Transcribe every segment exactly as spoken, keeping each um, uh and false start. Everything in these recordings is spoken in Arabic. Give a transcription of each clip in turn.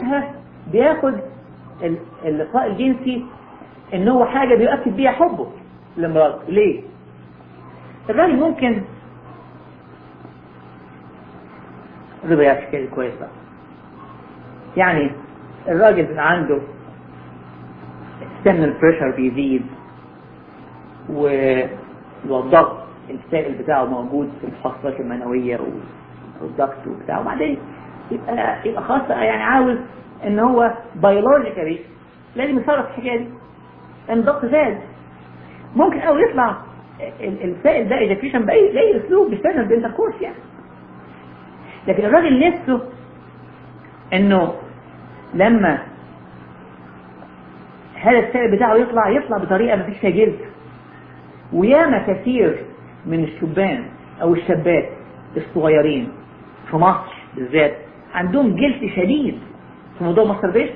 جوزها بياخد اللقاء الجنسي ان هو حاجة بيؤكد بيها حبه لمراته. ليه؟ الراجل ممكن رضا يحكي كويس بقى. يعني الراجل بيبقى عنده السمن بريشر بيزيد والضغط السائل بتاعه موجود في الحصوات المنوية والضغط وبتاعه، وبعدين يبقى يبقى خاصة يعني عاوز ان هو بيولوجيكالي لازم يصرف الحكاية دي ان الضغط زاد. ممكن او يطلع السائل ده ايجاكيشن باي باي اسلوب بيستخدم بالانتركورس يعني. لكن الراجل نفسه انه لما هذا السائل بتاعه يطلع يطلع بطريقة ما فيش فيها جلد. وياما كثير من الشبان او الشابات الصغيرين في مصر بالذات عندهم جلد شديد في موضوع ماستربيشن.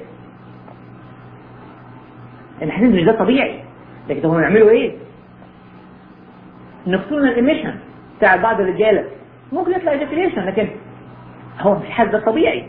ان حاسين ان ده طبيعي، لكن هم يعملوا ايه؟ نقصون الاميشن بتاع بعض الرجاله ممكن يطلع ايجاكيوليشن، لكن هو مش حاسس ده طبيعي.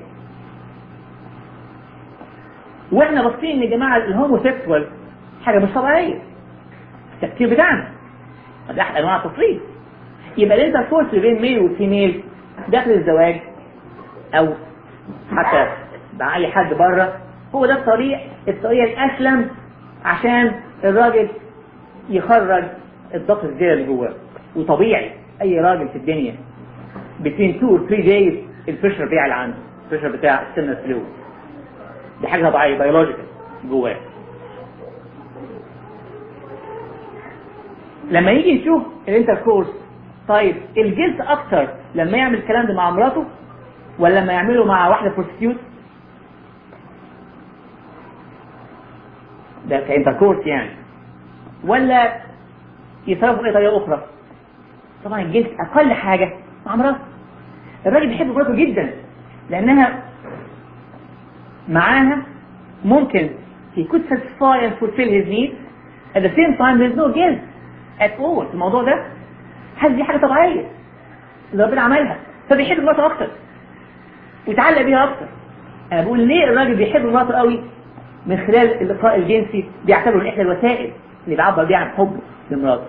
واحنا باصين يا جماعه الهوموسيكسوال حاجه مش طبيعيه التفكير بتاعنا، ده احد انواع التصريف. يبقى الانتركورس بين ميل وفيميل داخل الزواج او حتى مع اي حد بره هو ده الطريق الطريقه الاسلم عشان الراجل يخرج الضغط الزياده اللي جواه. وطبيعي اي راجل في الدنيا between two or three days البريشر بيعلى عنده، البريشر بتاع السن فلويد دي حاجه طبيعيه بيولوجيكال جواه. لما يجي نشوف الانتركورس، طيب الجنس اكتر لما يعمل الكلام ده مع مراته ولا لما يعمله مع واحده بروستيوت؟ ده كانتركورس يعني، ولا يتصرفوا اي طريقه اخرى؟ طبعا الجنس اقل حاجه مع مراته. الراجل بيحب مراته جدا لانها معاها ممكن he could satisfy and fulfill his needs at the same time there's no guilt at all. الموضوع ده حاسس دي حاجه طبيعيه اللي ربنا عملها، فبيحب مراته اكتر ويتعلق بيها اكتر. انا بقول ليه الراجل بيحب مراته قوي؟ من خلال اللقاء الجنسي بيعتبره احدى الوسائل اللي بيعبر بيها عن حبه لمراته.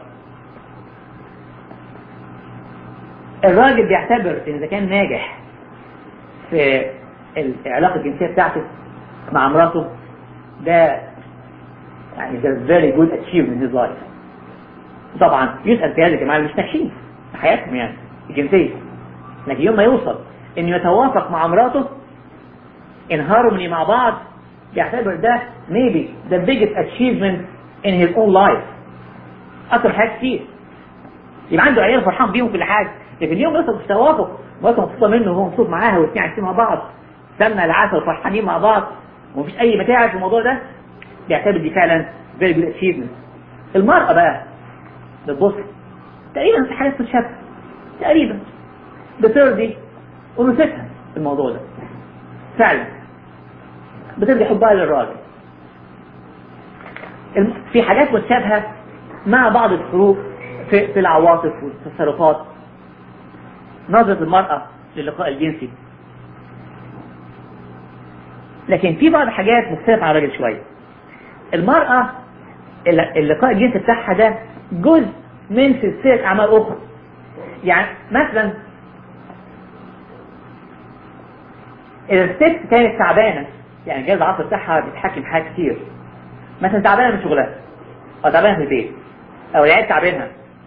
الراجل بيعتبر ان اذا كان ناجح في العلاقه الجنسيه بتاعته مع مراته ده يعني ده very good achievement in his life. طبعا يسأل في هذه الجماعة مش ناجحين في حياتهم يعني الجنسية، لكن يوم ما يوصل انه يتوافق مع مراته in harmony مع بعض يعتبر ده maybe the biggest achievement in his own life. اكتر حاجات كتير يبقى عنده عيال فرحان بيهم كل حاجة، لكن اليوم يوصل في التوافق مراته مبسوطة منه وهو مبسوط معاها والاثنين عايشين مع بعض سمنة العسل وفرحانين مع بعض ومفيش اي متاعب في الموضوع ده، بيعتبر دي فعلا very good achievement. المرأة بقى بتبص تقريبا في حاجات متشابهة تقريبا بترضي أنوثتها في الموضوع ده فعلا، بترضي حبها للراجل. في حاجات متشابهة مع بعض الفروق في, في العواطف والتصرفات، نظرة المرأة للقاء الجنسي، لكن في بعض الحاجات مختلفة عن الراجل شوية. المرأة اللقاء الجنسي بتاعها ده جزء من سلسلة أعمال أخرى. يعني مثلا إذا الست كانت تعبانة، يعني الجهاز العصبي بتاعها بيتحكم في حاجات كتير، مثلا تعبانة من شغلها أو تعبانة في البيت أو العيال تعبانها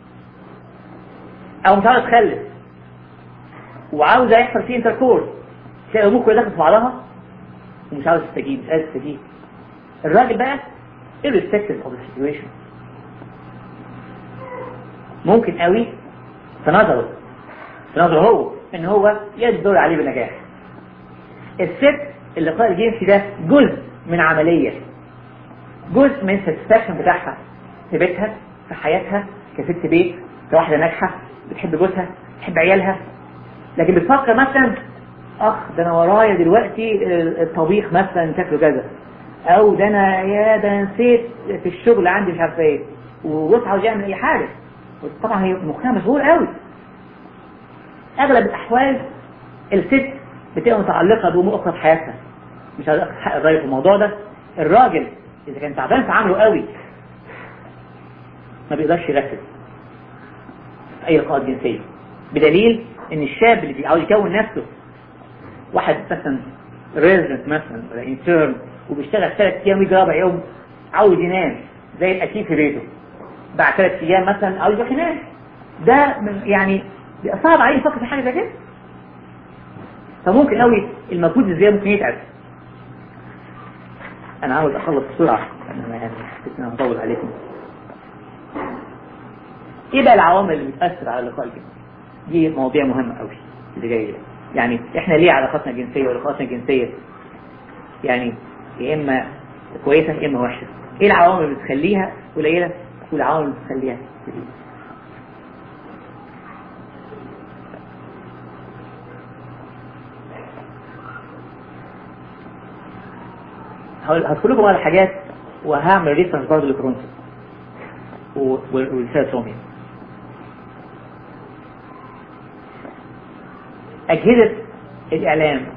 أو مش عاوزة تخلف وعاوزة يحصل فيه انتركورس، تلاقي الأمور كلها داخلة في بعضها ومش عاوز تستجيب مش عاوز تستجيب. الراجل بقى irrespective of the situation ممكن قوي في نظره في نظره هو ان هو يدور عليه بنجاح. الست اللقاء الجنسي ده جزء من عملية، جزء من الساتسفاكشن بتاعها في بيتها في حياتها كست بيت، كواحدة ناجحة بتحب جوزها بتحب عيالها، لكن بتفكر مثلا اخ ده انا ورايا دلوقتي الطبيخ مثلا شكله كذا، او ده انا يا ده نسيت في الشغل عندي مش عارف ايه، وجوزها عاوز يعمل اي حاجة، طبعا هي مخها مشغول قوي. اغلب الاحوال الست بتبقى متعلقة بامور اخرى في حياتها، مش عايز اخد حق الراجل في الموضوع ده. الراجل اذا كان تعبان في عمله قوي ما بيقدرش يركز في اي لقاءات جنسيه، بدليل ان الشاب اللي بيعاوز يكون نفسه، واحد مثلا ريزدنت مثلا ولا انترن وبيشتغل ثلاث ايام ويجي رابع يوم عاوز ينام زي الاكيد في بيته، بعد ثلاث ايام مثلا عاوز يروح ينام، ده من يعني بيبقى صعب عليه يفكر في حاجه زي كده. فممكن قوي المجهود الزياده ممكن يتعب. انا عاوز اخلص بسرعه انا يعني حسيت ان انا هطول عليكم. ايه بقى العوامل اللي بتاثر على اللقاء الجنسي؟ دي مواضيع مهمه قوي اللي جايه. يعني احنا ليه علاقاتنا الجنسيه ولقاءاتنا الجنسيه يعني يا اما كويسه يا اما وحشه؟ ايه العوامل اللي بتخليها قليله والعوامل اللي بتخليها كبيره؟ هدخل لكم على حاجات وهعمل ريفرنس برضه لكورنثوس ورسالة روميا. أجهزة الإعلام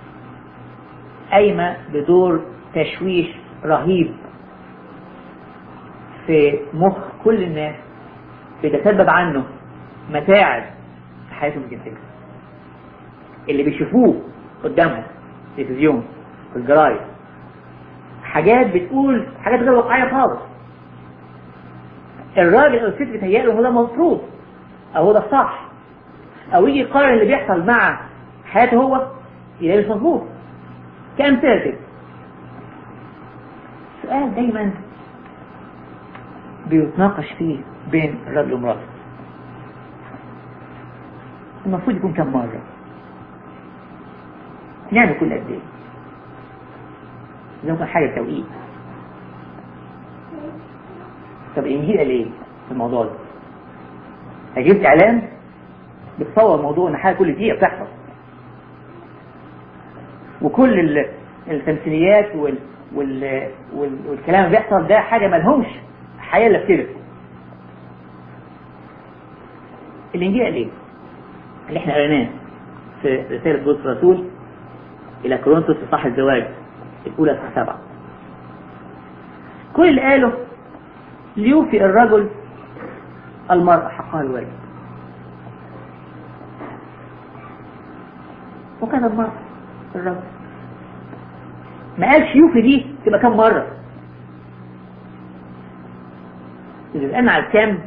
قايمة بدور تشويش رهيب في مخ كل الناس، بيتسبب عنه متاعب في حياتهم الجنسية. اللي بيشوفوه قدامهم في التلفزيون في الجرايد حاجات بتقول حاجات غير واقعية خالص. الراجل او الست بيتهيأله هو ده المفروض او هو ده الصح، او يجي يقارن اللي بيحصل مع حياته هو يلاقيه مش مظبوط. كأمثلة كده سؤال دايما بيتناقش فيه بين الرجل ومراته، المفروض يكون كم مرة؟ نعمل كل قد ايه؟ لو كان حاجة توقيت. طب الانجيل قال ايه في الموضوع ده؟ اجيب اعلام بتصور موضوع ان حاجة كل دقيقة بتحصل، وكل التمثيليات وال... وال... وال... والكلام اللي بيحصل ده حاجة ملهمش حياة الا في كده. الانجيل قال ايه؟ اللي احنا قريناه في رسالة بولس الرسول الى كورنثوس في صح الزواج الأولى في سبعة. كل اللي قاله ليوفي الرجل المرأة حقها الواجب، وكان المرأة الرجل. ما قالش يوفي دي تبقى كم مرة، إذا الآن على الكام.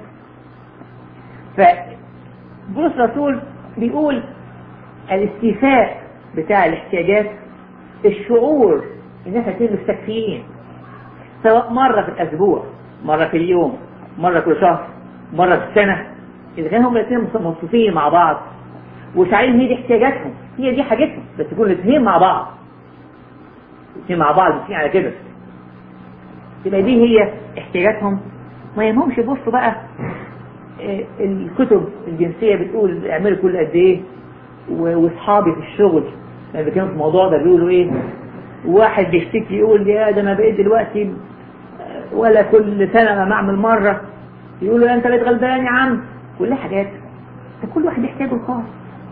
فبولس الرسول بيقول الاستيفاء بتاع الاحتياجات، الشعور الناس هتكون مستكفيين، سواء مرة في الأسبوع، مرة في اليوم، مرة كل شهر، مرة في السنة. إذا كانوا هم الاثنين مبسوطين مع بعض وشايفين هي دي احتياجاتهم، هي دي حاجتهم، بس يكون الاثنين مع بعض، الاثنين مع بعض ماشيين على كده، يبقى دي هي احتياجاتهم. ما يهمهمش يبصوا بقى الكتب الجنسية بتقول اعملوا كل قد ايه، واصحابي في الشغل لما كانوا في الموضوع ده بيقولوا ايه، واحد بيشتكي يقول يا ده انا بقيت دلوقتي ولا كل سنة انا بعمل مرة، يقولوا انت بقيت غلبان يا عم. كل حاجات كل واحد يحتاجه الخاص،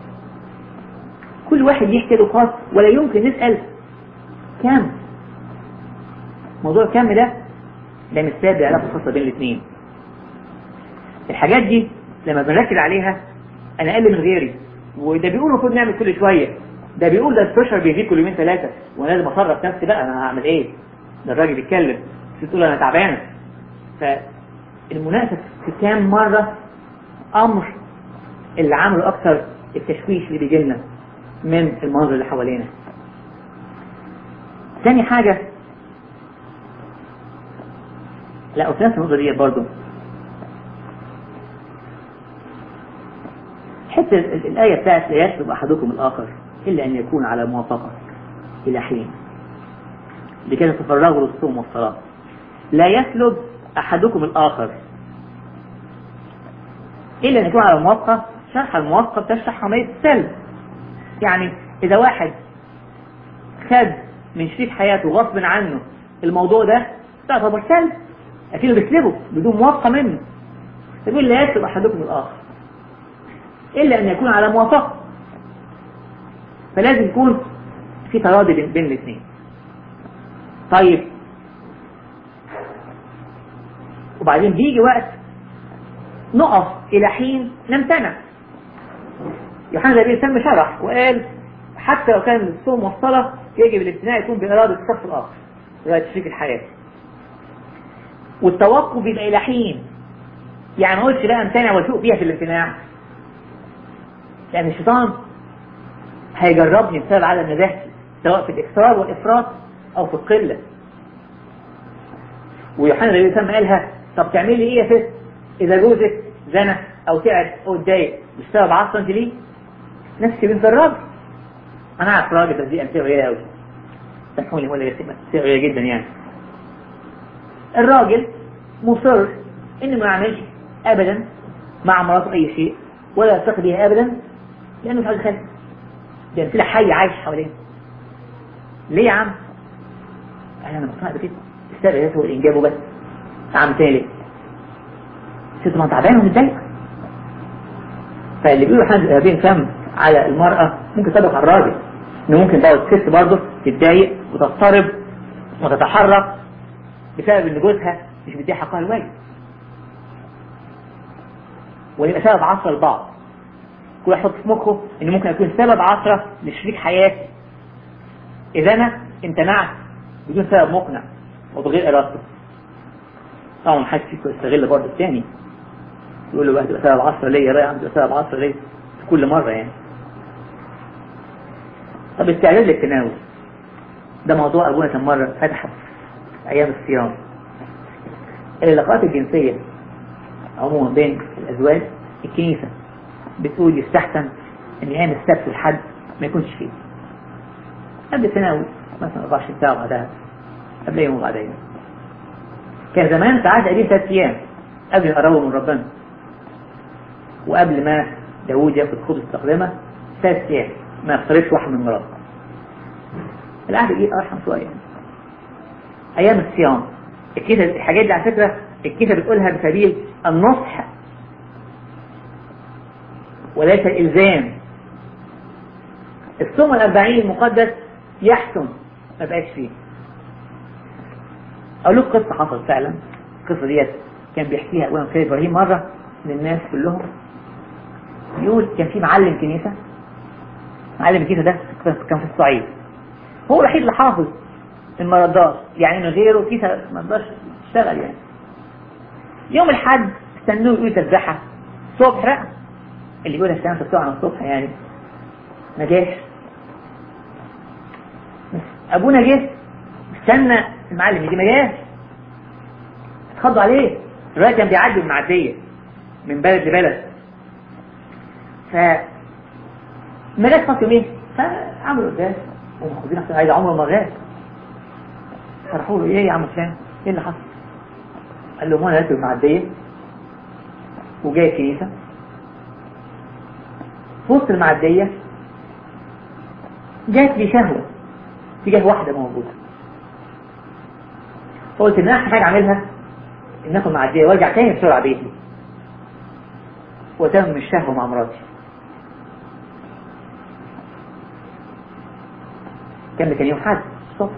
كل واحد يحتاجه الخاص، ولا يمكن نسأل كم. موضوع كم ده ده مش سبب علاقة خاصة بين الاثنين. الحاجات دي لما بنركز عليها انا اقل من غيري، وده بيقول المفروض نعمل كل شوية، ده بيقول ده البريشر بيزيد كل يومين ثلاثة وانا لازم اصرف نفسي بقى انا هعمل ايه، ده الراجل بيتكلم بتقول انا تعبانه. فالمناسب في كام مرة امر اللي عمله اكثر التشويش اللي بيجي لنا من المنظر اللي حوالينا. ثاني حاجة، لا وفي نفس النقطة دي برضو حتى الآية بتاعت لا يسلب أحدكم الآخر إلا أن يكون على موافقة إلى حين لكي تتفرغوا للصوم والصلاة. لا يسلب أحدكم الآخر إلا أن يكون على موافقة. شرح الموافقة بتشرح عملية السلب، يعني إذا واحد خد من شريك حياته غصب عنه الموضوع ده تعتبر سلب، لكنه بيسلبه بدون موافقة منه. يقول لا يسلب أحدكم الآخر إلا أن يكون على موافقة. فلازم يكون في تراضي بين الاثنين. طيب وبعدين بيجي وقت نقف إلى حين نمتنع. يوحنا النبي سم شرح وقال حتى لو كان الصوم والصلاة يجب الامتناع يكون بإرادة الشخص الآخر لغاية تشريك الحياة. والتوقف بيبقى إلى حين، يعني ما قلتش لا امتنع واسوق فيها في الامتناع، لأن الشيطان هيجربني بسبب عدم نجاحتي سواء في الإكثار والإفراط أو في القلة. ويوحنا النبي سم قالها طب تعملي إيه يا ست إذا جوزك زنى أو تعب أو اتضايق بسبب عصا أنت ليه؟ نفسي بنت الراجل. أنا عارف راجل بس دي أمثلة قليلة أوي، سامحوني ولا أمثلة قليلة جدا. يعني الراجل مصر إنه ما يعملش أبدا مع مراته أي شيء ولا يلتقي بها أبدا لأنه مش عايز يخلف. دي أمثلة حية عايش حوالينا. ليه يا عم؟ أنا مقتنع بكده، السبب هو الإنجاب وبس. عم تاني ليه؟ ست ما تعبانة ومتضايقة. فاللي بيقولوا حاجة الإرهابيين كم على المرأة ممكن تطبق على الراجل، إنه ممكن بقى الست برضه تتضايق وتضطرب وتتحرك بسبب إن جوزها مش بيديها حقها الواجب، ويبقى سبب عثرة لبعض. كل واحد يحط في مخه إنه ممكن يكون سبب عثرة لشريك حياتي إذا أنا امتنعت بدون سبب مقنع وبغير إرادته. طبعا محدش فيكم يستغل برضه الثاني يقول له بقى تبقى سبب عصر ليه رايح تبقى سبب عصر ليه في كل مرة يعني. طب استعداد للتناول ده موضوع أبونا كم مرة فتحه أيام الصيام. العلاقات الجنسية عموما بين الأزواج الكنيسة بتقول يستحسن إن أيام السبت والحد ما يكونش فيه قبل التناول، مثلا أربعة وعشرين ساعة بعدها قبل يوم وبعدين. كان زمان ساعات قليل ثلاث أيام قبل يقربوا من ربنا، وقبل ما داوود ياخد خبز التقدمة ثلاث أيام ما يختلفش واحد من مراته. العهد الجديد أرحم شوية. أيام الصيام الكنيسة الحاجات دي على فكرة الكنيسة بتقولها بسبيل النصح وليس الإلزام. الصوم الأربعين المقدس يحسن ما بقاش فيه. أقول لكم قصة حصلت فعلا. القصة ديت كان بيحكيها أبونا خالد إبراهيم مرة للناس كلهم. يقول كان في معلم كنيسة، معلم الكنيسة ده كان في الصعيد، هو الوحيد اللي حافظ المردات، يعني من غيره كنيسة ما تقدرش تشتغل. يعني يوم الحد استنوه يقول تسبحة الصبح بقى، اللي يقولها السلام تسبحة عن الصبح يعني ما جاش. أبونا جه استنى المعلم يجي ما جاش، اتخضوا عليه. الراجل كان بيعدي المعدية من بلد لبلد، ف ما جاش خط يومين، فعملوا قداس ومخذين احسن عايز عمره ما غاش. فرحوا له ايه يا عم فلان ايه اللي حصل؟ قال له انا راكب المعدية وجاي الكنيسة، في وسط المعدية جات لي شهوة تجاه واحدة موجودة، فقلت ان احسن حاجة اعملها ان اخد معدية وارجع تاني بسرعة بيتي وتم الشهوة مع مراتي. كان كان يوم حد الصبح،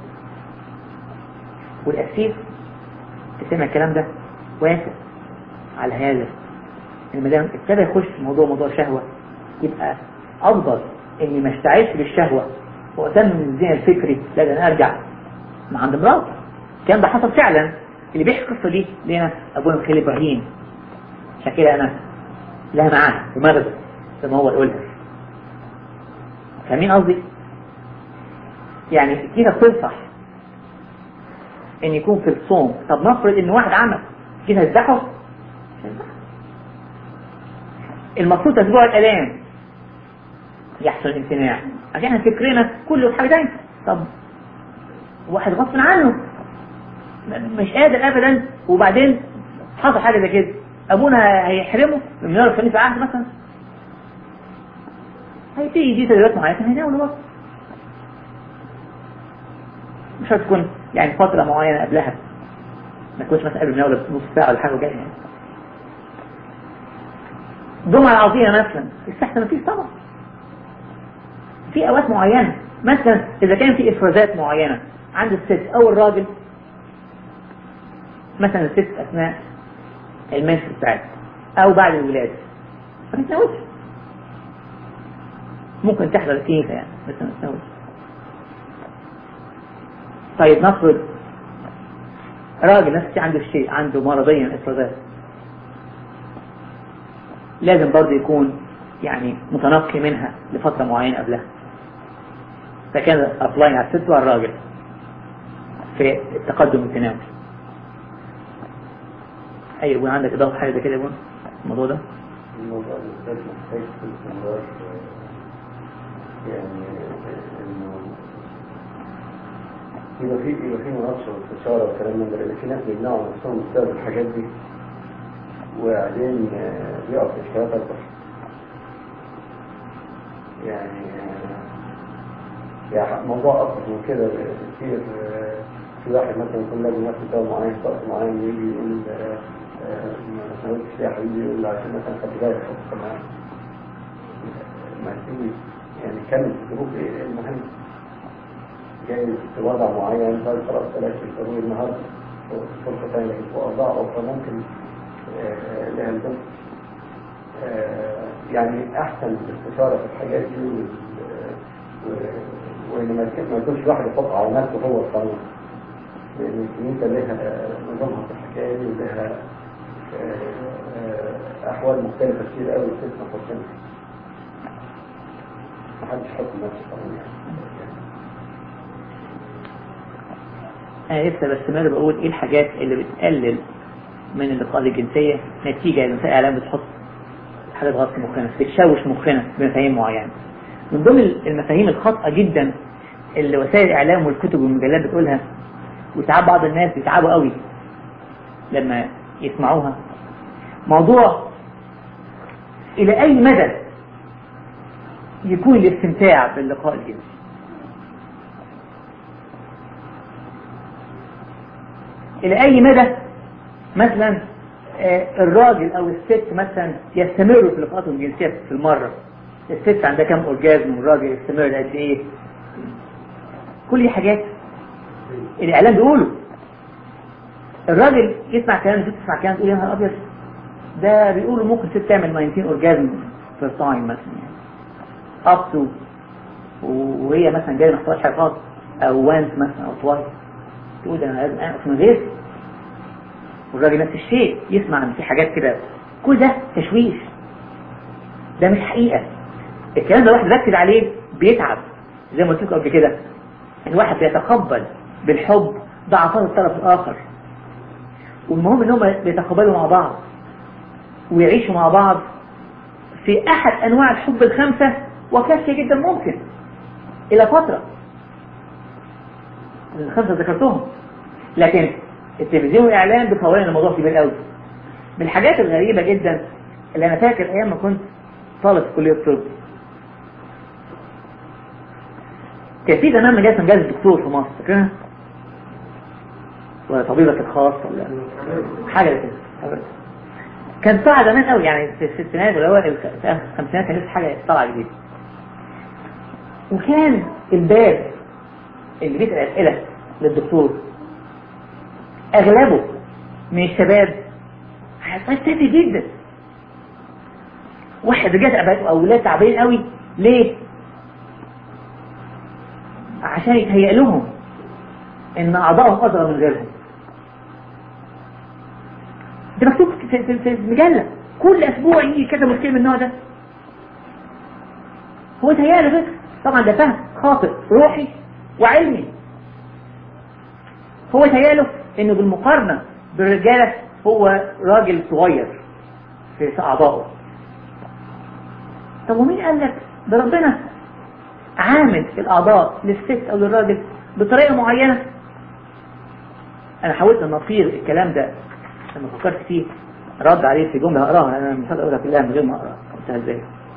والأسير سمع الكلام ده وافق على هذا. المدام ابتدى يخش في موضوع موضوع الشهوة، يبقى أفضل إني ما اشتعلش بالشهوة وأتم من الزين الفكري لأن أرجع مع عند مراتي. كان ده حصل فعلا. اللي بيحكي القصة دي لنا أبونا خالد إبراهيم، عشان كده أنا لها معاه ومرض زي ما هو يقولها. فاهمين قصدي؟ يعني كده بتنصح ان يكون في الصوم. طب نفرض ان واحد عمل كده يذبحه، المفروض اسبوع الالام يحصل امتناع عشان احنا فكرنا كله حاجه تانية. طب واحد غصب عنه مش قادر ابدا وبعدين حصل حاجه زي كده، ابونا هيحرمه من نار الخميس عهد مثلا، هيبتدي دي تدريبات معينه هيناوله برضه. مش هتكون يعني فترة معينة قبلها، ما تكونش مثلا قبل مناولة بنص ساعة ولا حاجة جاية. يعني جمعة العظيمة مثلا يستحسن ما فيش طبعا في أوقات معينة، مثلا إذا كان في إفرازات معينة عند الست او الراجل، مثلا الست اثناء المنس بتاعتها او بعد الولاده ما تتناولش، ممكن تحضر الكنيسه يعني بس ما تتناولش. طيب نفرض راجل نفسي عنده الشيء، عنده مرضيا افرازات، لازم برضه يكون يعني متنقي منها لفتره معينه قبلها، فكان ابلاين على الست وعلى الراجل في التقدم التناولي. ايوه يكون عندك اضافه حاجه زي كده يكون الموضوع ده؟ الموضوع ده محتاج استمرار، يعني انه يبقى في يبقى في مناقشه واستشاره والكلام من ده، لان في ناس بيمنعوا نفسهم بسبب الحاجات دي وبعدين بيقعوا في اشكالات اكبر. يعني يعني موضوع اكبر من كده كتير. في واحد مثلا يكون لازم ياخد دواء معين في وقت معين ويجي يقول ما تناولش فيها يا حبيبي، يقول عشان مثلا خد بالك حط معاه ما تيجي يعني كمل في الظروف ايه المهم جاي في وضع معين خلاص بلاش الضروري النهارده فرصه ثانيه، لكن في اوضاع اخرى ممكن لها البنت. يعني احسن الاستشاره في الحاجات دي وان ما يكونش الواحد يحط على نفسه هو القانون، لان الكنيسه لها نظامها في الحكايه دي ولها احوال مختلفه كتير قوي بتسمح وتسمح. ما حدش يحط نفسه قانون انا يعني. لسه بستمر بقول ايه الحاجات اللي بتقلل من اللقاءات الجنسيه نتيجه لمسائل الاعلام بتحط حاجات غلط في مخنا، بتشوش مخنا بمفاهيم معينه. من ضمن المفاهيم الخاطئه جدا اللي وسائل الاعلام والكتب والمجلات بتقولها، وساعات بعض الناس بيتعبوا قوي لما يسمعوها، موضوع الى اي مدى يكون الاستمتاع باللقاء الجنسي. الى اي مدى مثلا الراجل او الست مثلا يستمروا في لقاءاتهم الجنسيه في المره، الست عندها كم اورجازم والراجل يستمر قد ايه. كل دي حاجات الاعلام بيقوله. الراجل يسمع كلام الست تسمع كلام تقول يا نهار ابيض، ده بيقولوا ممكن الست تعمل تسعتاشر اورجازم في التايم مثلا يعني اب تو، وهي مثلا جايه ما حصلش حاجه خالص، او وانس مثلا او توايس، تقول ده انا لازم اقف من غير. والراجل نفس الشيء يسمع ان في حاجات كده. كل ده تشويش، ده مش حقيقه. الكلام ده واحد ركز عليه بيتعب. زي ما قلت لكم قبل كده، الواحد بيتقبل بالحب ضعفات الطرف الاخر، والمهم ان هم بيتقبلوا مع بعض ويعيشوا مع بعض في احد انواع الحب الخمسه، وكافيه جدا ممكن الى فتره الخمسه ذكرتهم. لكن التلفزيون والاعلام بيصوروا الموضوع كبير قوي. من الحاجات الغريبه جدا اللي انا فاكر ايام ما كنت طالب في كليه الطب، كان في زمان مجالس مجال الدكتور في مصر، فاكرها؟ ولا طبيبك الخاص ولا حاجه كده. كان طلع زمان قوي يعني في الستينات ولا هو الخمسينات، كان لسه حاجه طالعه جديده. وكان الباب اللي بيسال اسئله للدكتور اغلبه من الشباب هيبقى تافه جدا. واحد رجال اولاد تعبانين قوي ليه؟ عشان يتهيأ لهم ان اعضائهم اصغر من غيرهم. ده مكتوب في, في المجله، كل اسبوع يجي كذا مشكله من النوع ده. هو يتهيأ له فكره، طبعا ده فهم خاطئ روحي وعلمي. هو يتهيأ له انه بالمقارنه بالرجاله هو راجل صغير في اعضائه. طب ومين قال لك؟ ده ربنا عامل الاعضاء للست او للراجل بطريقه معينه. انا حاولت ان اصير الكلام ده لما فكرت فيه رد عليه في جمله هقراها، انا مش هقدر اقولها كلها من غير ما اقراها. قلتها ازاي؟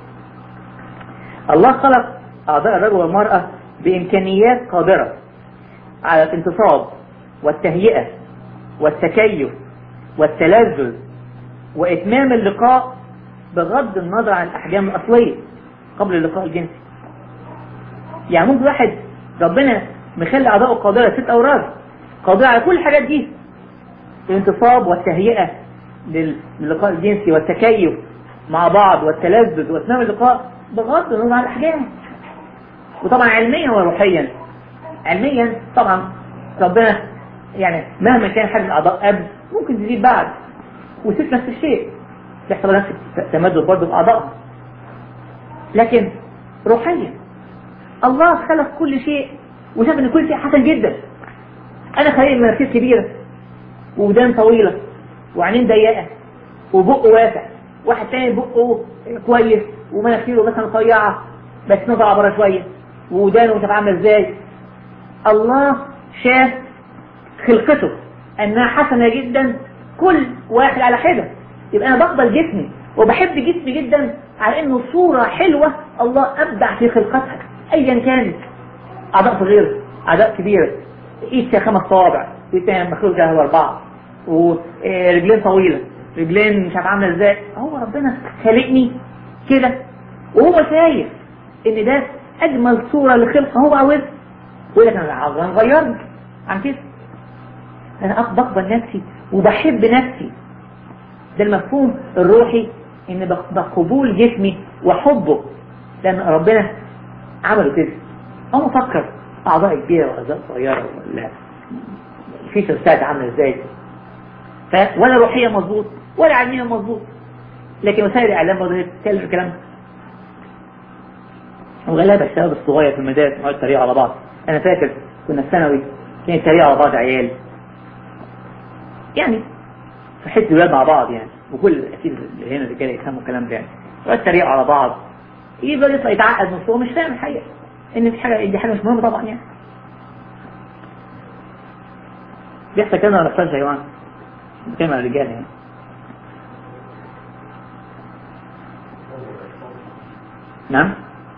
الله خلق اعضاء الرجل والمراه بامكانيات قادره على الانتصاب والتهيئه والتكيف والتلذذ واتمام اللقاء بغض النظر عن الاحجام الاصليه قبل اللقاء الجنسي. يعني ممكن واحد ربنا مخلي اعضائه قادره، ست اوراق قادره على كل الحاجات دي، الانتصاب والتهيئه للقاء الجنسي والتكيف مع بعض والتلذذ واتمام اللقاء بغض النظر عن الاحجام. وطبعا علميا وروحيا، علميا طبعا ربنا يعني مهما كان حجم الاعضاء قبل ممكن تزيد بعد، والست نفس الشيء بيحصل نفس التمدد برضه في اعضائها. لكن روحيا الله خلق كل شيء وشاف ان كل شيء حسن جدا. انا خليق مناخير كبيره ودان طويله وعينين ضيقه وبق واسع، واحد تاني بقه كويس ومناخيره مثلا رفيعه بس نظره عبره شويه ودانه مش عامله ازاي. الله شاف خلقته انها حسنه جدا كل واحد على حده. يبقى انا بقبل جسمي وبحب جسمي جدا على انه صوره حلوه الله ابدع في خلقتها ايا كانت. اعضاء صغيره، اعضاء كبيره، ايد فيها خمس صوابع، ايد فيها مخلوق فيها اربعه، ورجلين طويله، رجلين مش عارف عامله ازاي. هو ربنا خلقني كده وهو شايف ان ده اجمل صوره لخلقه هو عاوزها، ويقول لك انا عاوز نغيرني عن كده. انا بقبل نفسي وبحب نفسي. ده المفهوم الروحي، ان بقبول جسمي وحبه لان ربنا عمله كده. هو مفكر اعضاء كبيره واعضاء صغيره ولا في سلسله عامله ازاي، ف ولا روحيا مظبوط ولا علميا مظبوط. لكن وسائل الاعلام برضه بتتكلم الكلام ده. وغلابه الشباب الصغير في المدارس يقعدوا يتريقوا على بعض. انا فاكر كنا في ثانوي كانوا يتريقوا على بعض عيال، يعني في حته الولاد مع بعض يعني، وكل اكيد اللي هنا الرجاله يفهموا الكلام ده يعني، يقعدوا يتريقوا على بعض، يفضل يطلع يتعقد نصه ومش فاهم الحقيقه ان دي حاجه دي حاجه مش مهمه طبعا يعني. بيحصل كده ولا ما بيحصلش يا جماعه؟ بتكلم على الرجاله يعني. نعم؟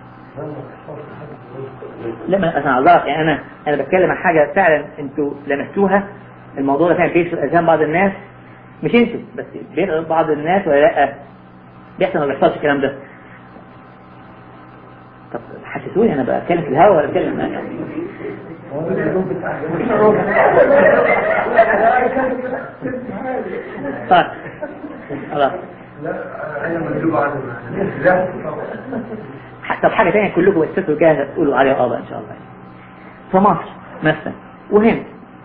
لا ما انا اعذرك يعني، انا انا بتكلم عن حاجه فعلا انتوا لمستوها. الموضوع ده فعلا بيحصل في اذهان بعض الناس، مش انتوا بس، بيحصل بعض الناس ولا لا؟ بيحصل ما بيحصلش الكلام ده؟ طب حسسوني انا بتكلم في الهوا ولا بتكلم يعني؟ طيب خلاص. لا انا مندوب عنه. طب حاجه ثانيه كلكم استفدوا كده تقولوا عليها اه ان شاء الله. في مصر مثلا وهنا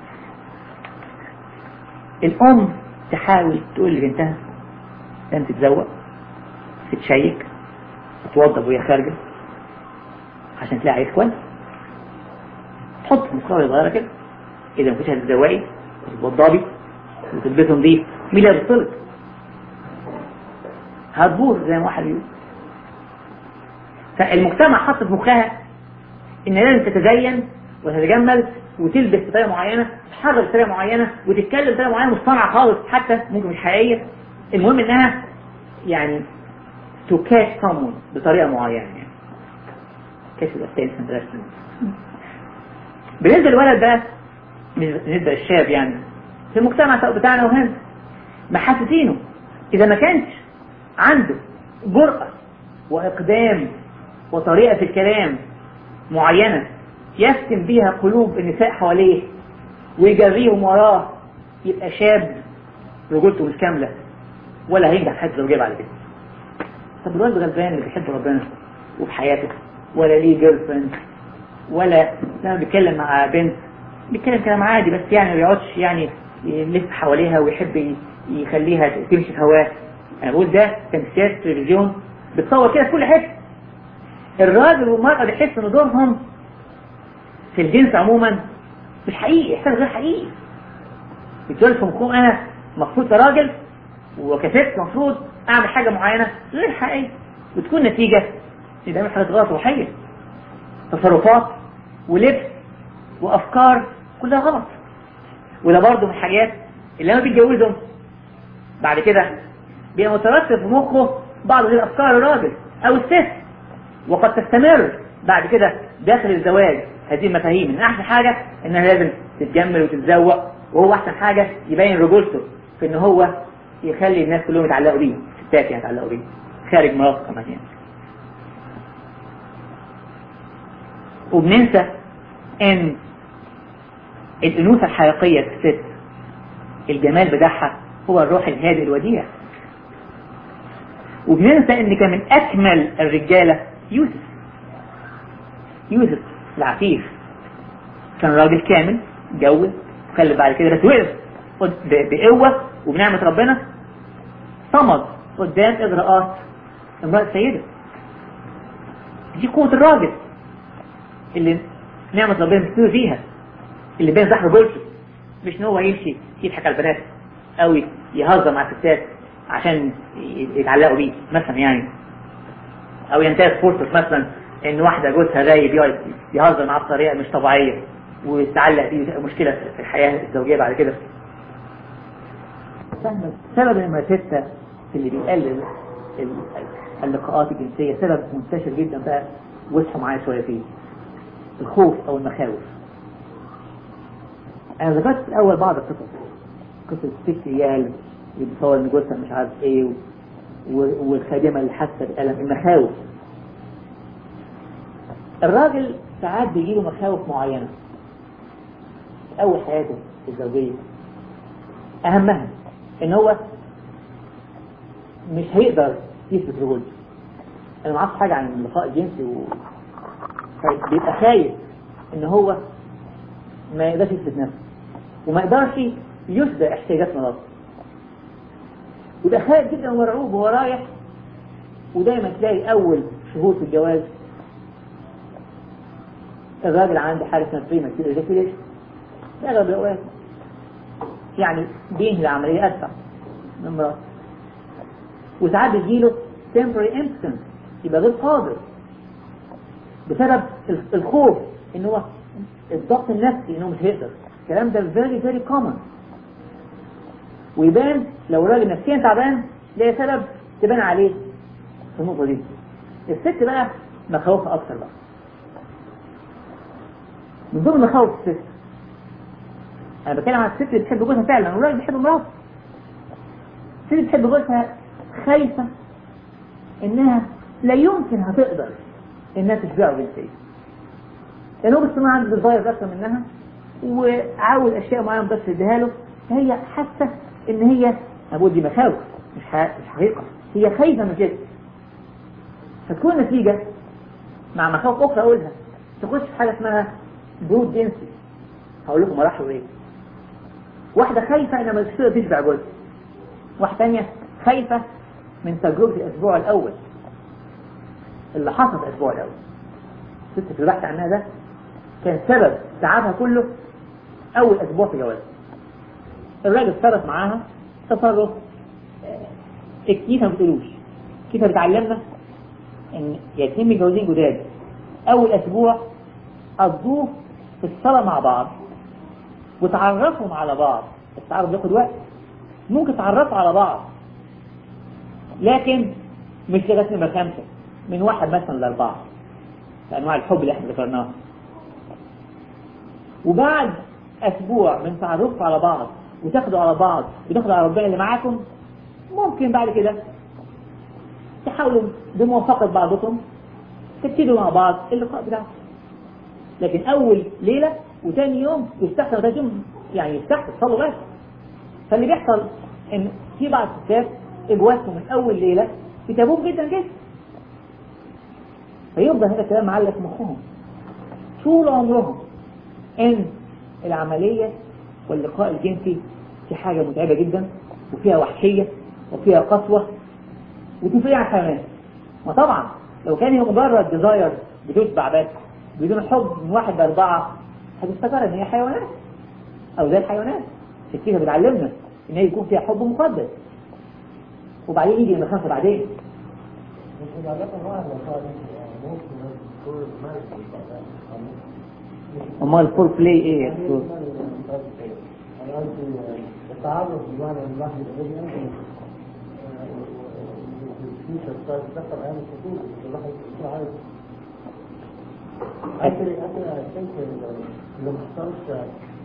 الام تحاول تقول لبنتها لازم تتزوق، تتشيك، تتوضب وهي خارجه عشان تلاقي عيش كويس. تحط مقاوله صغيره كده، اذا ما كنتش هتتزوقي وتتوضبي وتلبسي نظيف مين اللي هيبصلك؟ هتبوظ زي ما واحد يقول. فالمجتمع حط في مخها ان لازم تتزين وتتجمل وتلبس بطريقه معينه، تتحرك بطريقه معينه، وتتكلم بطريقه معينه مصطنعه خالص، حتى ممكن مش حقيقيه. المهم انها يعني تكاش صمون بطريقه معينه يعني. كشف الأستاذ بالنسبه للولد بقى، بالنسبه للشاب يعني في المجتمع بتاعنا وهنا محسسينه اذا ما كانش عنده جرأة وإقدام وطريقة في الكلام معينة يفتن بها قلوب النساء حواليه ويجريهم وراه، يبقى شاب رجولته مش كاملة ولا هينجح حتى لو جاب على كده. طب الولد غلبان اللي بيحب ربنا وفي حياته ولا ليه جيرل فريند ولا لما بيتكلم مع بنت بيتكلم كلام عادي، بس يعني ما بيقعدش يعني يلف حواليها ويحب يخليها تمشي في هواه. انا بقول ده تمثيلات التلفزيون بتصور كده في كل حته. الراجل والمرأة بيحس ان دورهم في الجنس عموما مش حقيقي، احساس غير حقيقي. بتقول في مخهم انا مفروض كراجل وكست مفروض اعمل حاجه معينه غير حقيقيه، وتكون نتيجه ان ده حاجات غلط روحيه، تصرفات ولبس وافكار كلها غلط. وده برضه من الحاجات اللي لما بيتجوزهم بعد كده بيبقى مترتب في مخه بعض هذه الافكار الراجل او الست، وقد تستمر بعد كده داخل الزواج هذه المفاهيم. ان احسن حاجه انها لازم تتجمل وتتزوق، وهو احسن حاجه يبين رجولته في ان هو يخلي الناس كلهم يتعلقوا بيه، الستات يعني يتعلقوا بيه خارج مراته كمان يعني. وبننسى ان الأنوثة الحقيقية في الست الجمال بتاعها هو الروح الهادئ الوديع. وبننسى ان كان من اكمل الرجالة يوسف. يوسف العفيف كان راجل كامل، جوز وخلف بعد كده، بس وقف بقوة وبنعمة ربنا، صمد قدام اغراءات امرأة سيدة. دي قوة الراجل اللي نعمة ربنا بتسوي فيها، اللي بين زحر بلسه، مش ان هو يمشي يضحك على البنات او يهزر مع الستات عشان يتعلقوا بيه مثلا يعني، او ينتهز فرصة مثلا ان واحدة جوزها غايب يهزر معاه بطريقة مش طبيعية ويتعلق بيه، مشكلة في الحياة الزوجية بعد كده. سبب نمرة ستة اللي بيقلل اللقاءات الجنسية سبب منتشر جدا بقى، واصحوا معايا شوية فيه، الخوف او المخاوف. انا ذكرت الاول بعض القصص، قصة ست ريال اللي بتصور ان جوزها مش عارف ايه، والخادمة اللي حاسة بألم، المخاوف. الراجل ساعات بيجيله مخاوف معينة في اول حياته الزوجية، اهمها ان هو مش هيقدر يثبت رجولته. انا ما اعرفش حاجة عن اللقاء الجنسي و... بيبقى خايف ان هو ما يقدرش يثبت نفسه وما يقدرش يشبع احتياجات مراته، وده خايف جدا ومرعوب وهو رايح. ودايما تلاقي اول شهور في الجواز الراجل عنده حالة اسمها بريماتيور ايجاكيوليشن في اغلب الاوقات، يعني بينهي العملية اسرع من مراته، وساعات بيجيله temporary impotence، يبقى غير قادر بسبب الخوف ان هو الضغط النفسي انه مش هيقدر. الكلام ده very very common، ويبان لو الراجل نفسيا تعبان ده سبب تبان عليه في النقطة دي. الست بقى مخاوفها اكثر بقى. من ضمن مخاوف الست، انا بتكلم عن الست اللي بتحب جوزها فعلا والراجل بيحب مراته. الست اللي بتحب جوزها خايفة انها لا يمكن هتقدر انها تشبعه جنسيا، لانه بالصناعة عنده ديزايرز اكثر منها وعاوز اشياء معينة بس يديها له، فهي حاسة ان هي، اقول دي مخاوف مش مش حقيقة، هي خايفة من كده. فتكون النتيجة مع مخاوف اخرى اقولها تخش في حاجة اسمها برود جنسي. هقول لكم مراحل ايه. واحدة خايفة انها مش تقدر تشبع جوزها، واحدة ثانية خايفة من تجربة الاسبوع الاول اللي حصل في الاسبوع الاول. الست اللي بحث عنها ده كان سبب تعبها كله اول اسبوع في جوازها. الراجل تصرف معاها تصرف الكنيسة ما بتقولوش، الكنيسة بتعلمنا ان يتم متجوزين جداد اول اسبوع قضوه في الصلاة مع بعض وتعرفهم على بعض. التعرف بياخد وقت، ممكن تعرفوا على بعض لكن مش لغاية نمرة خمسة، من واحد مثلا لأربعة في أنواع الحب اللي احنا ذكرناها. وبعد أسبوع من تعرفوا على بعض وتاخدوا على بعض وتاخدوا على ربنا اللي معاكم، ممكن بعد كده تحاولوا بموافقة بعضكم تبتدوا مع بعض اللقاء بتاعكم. لكن أول ليلة وثاني يوم يستحسن وثالث يوم يعني يستحسن تصلوا بس. فاللي بيحصل إن في بعض الستات إجوازهم من أول ليلة بتابوه جدا جدا، فيفضل هذا الكلام معلق في مخهم طول عمرهم إن العملية واللقاء الجنسي في حاجة متعبة جدا وفيها وحشية وفيها قسوة وتفريع عن الحيوانات. ما طبعا لو كان هي مجرد ديزاير بتشبع بس بدون حب من واحد لأربعة هتفتكر ان هي حيوانات او زي الحيوانات. الكيسة بتعلمنا ان هي يكون فيها حب مقدس وبعدين يجي المخافة بعدين. أما الفور بلاي ايه يا دكتور؟ التعرف بمعنى الواحد الذي يمكن في شخصيات تذكر أيام الخطوط الواحد يكون عايز أكل أكل أكل اللي ما حصلش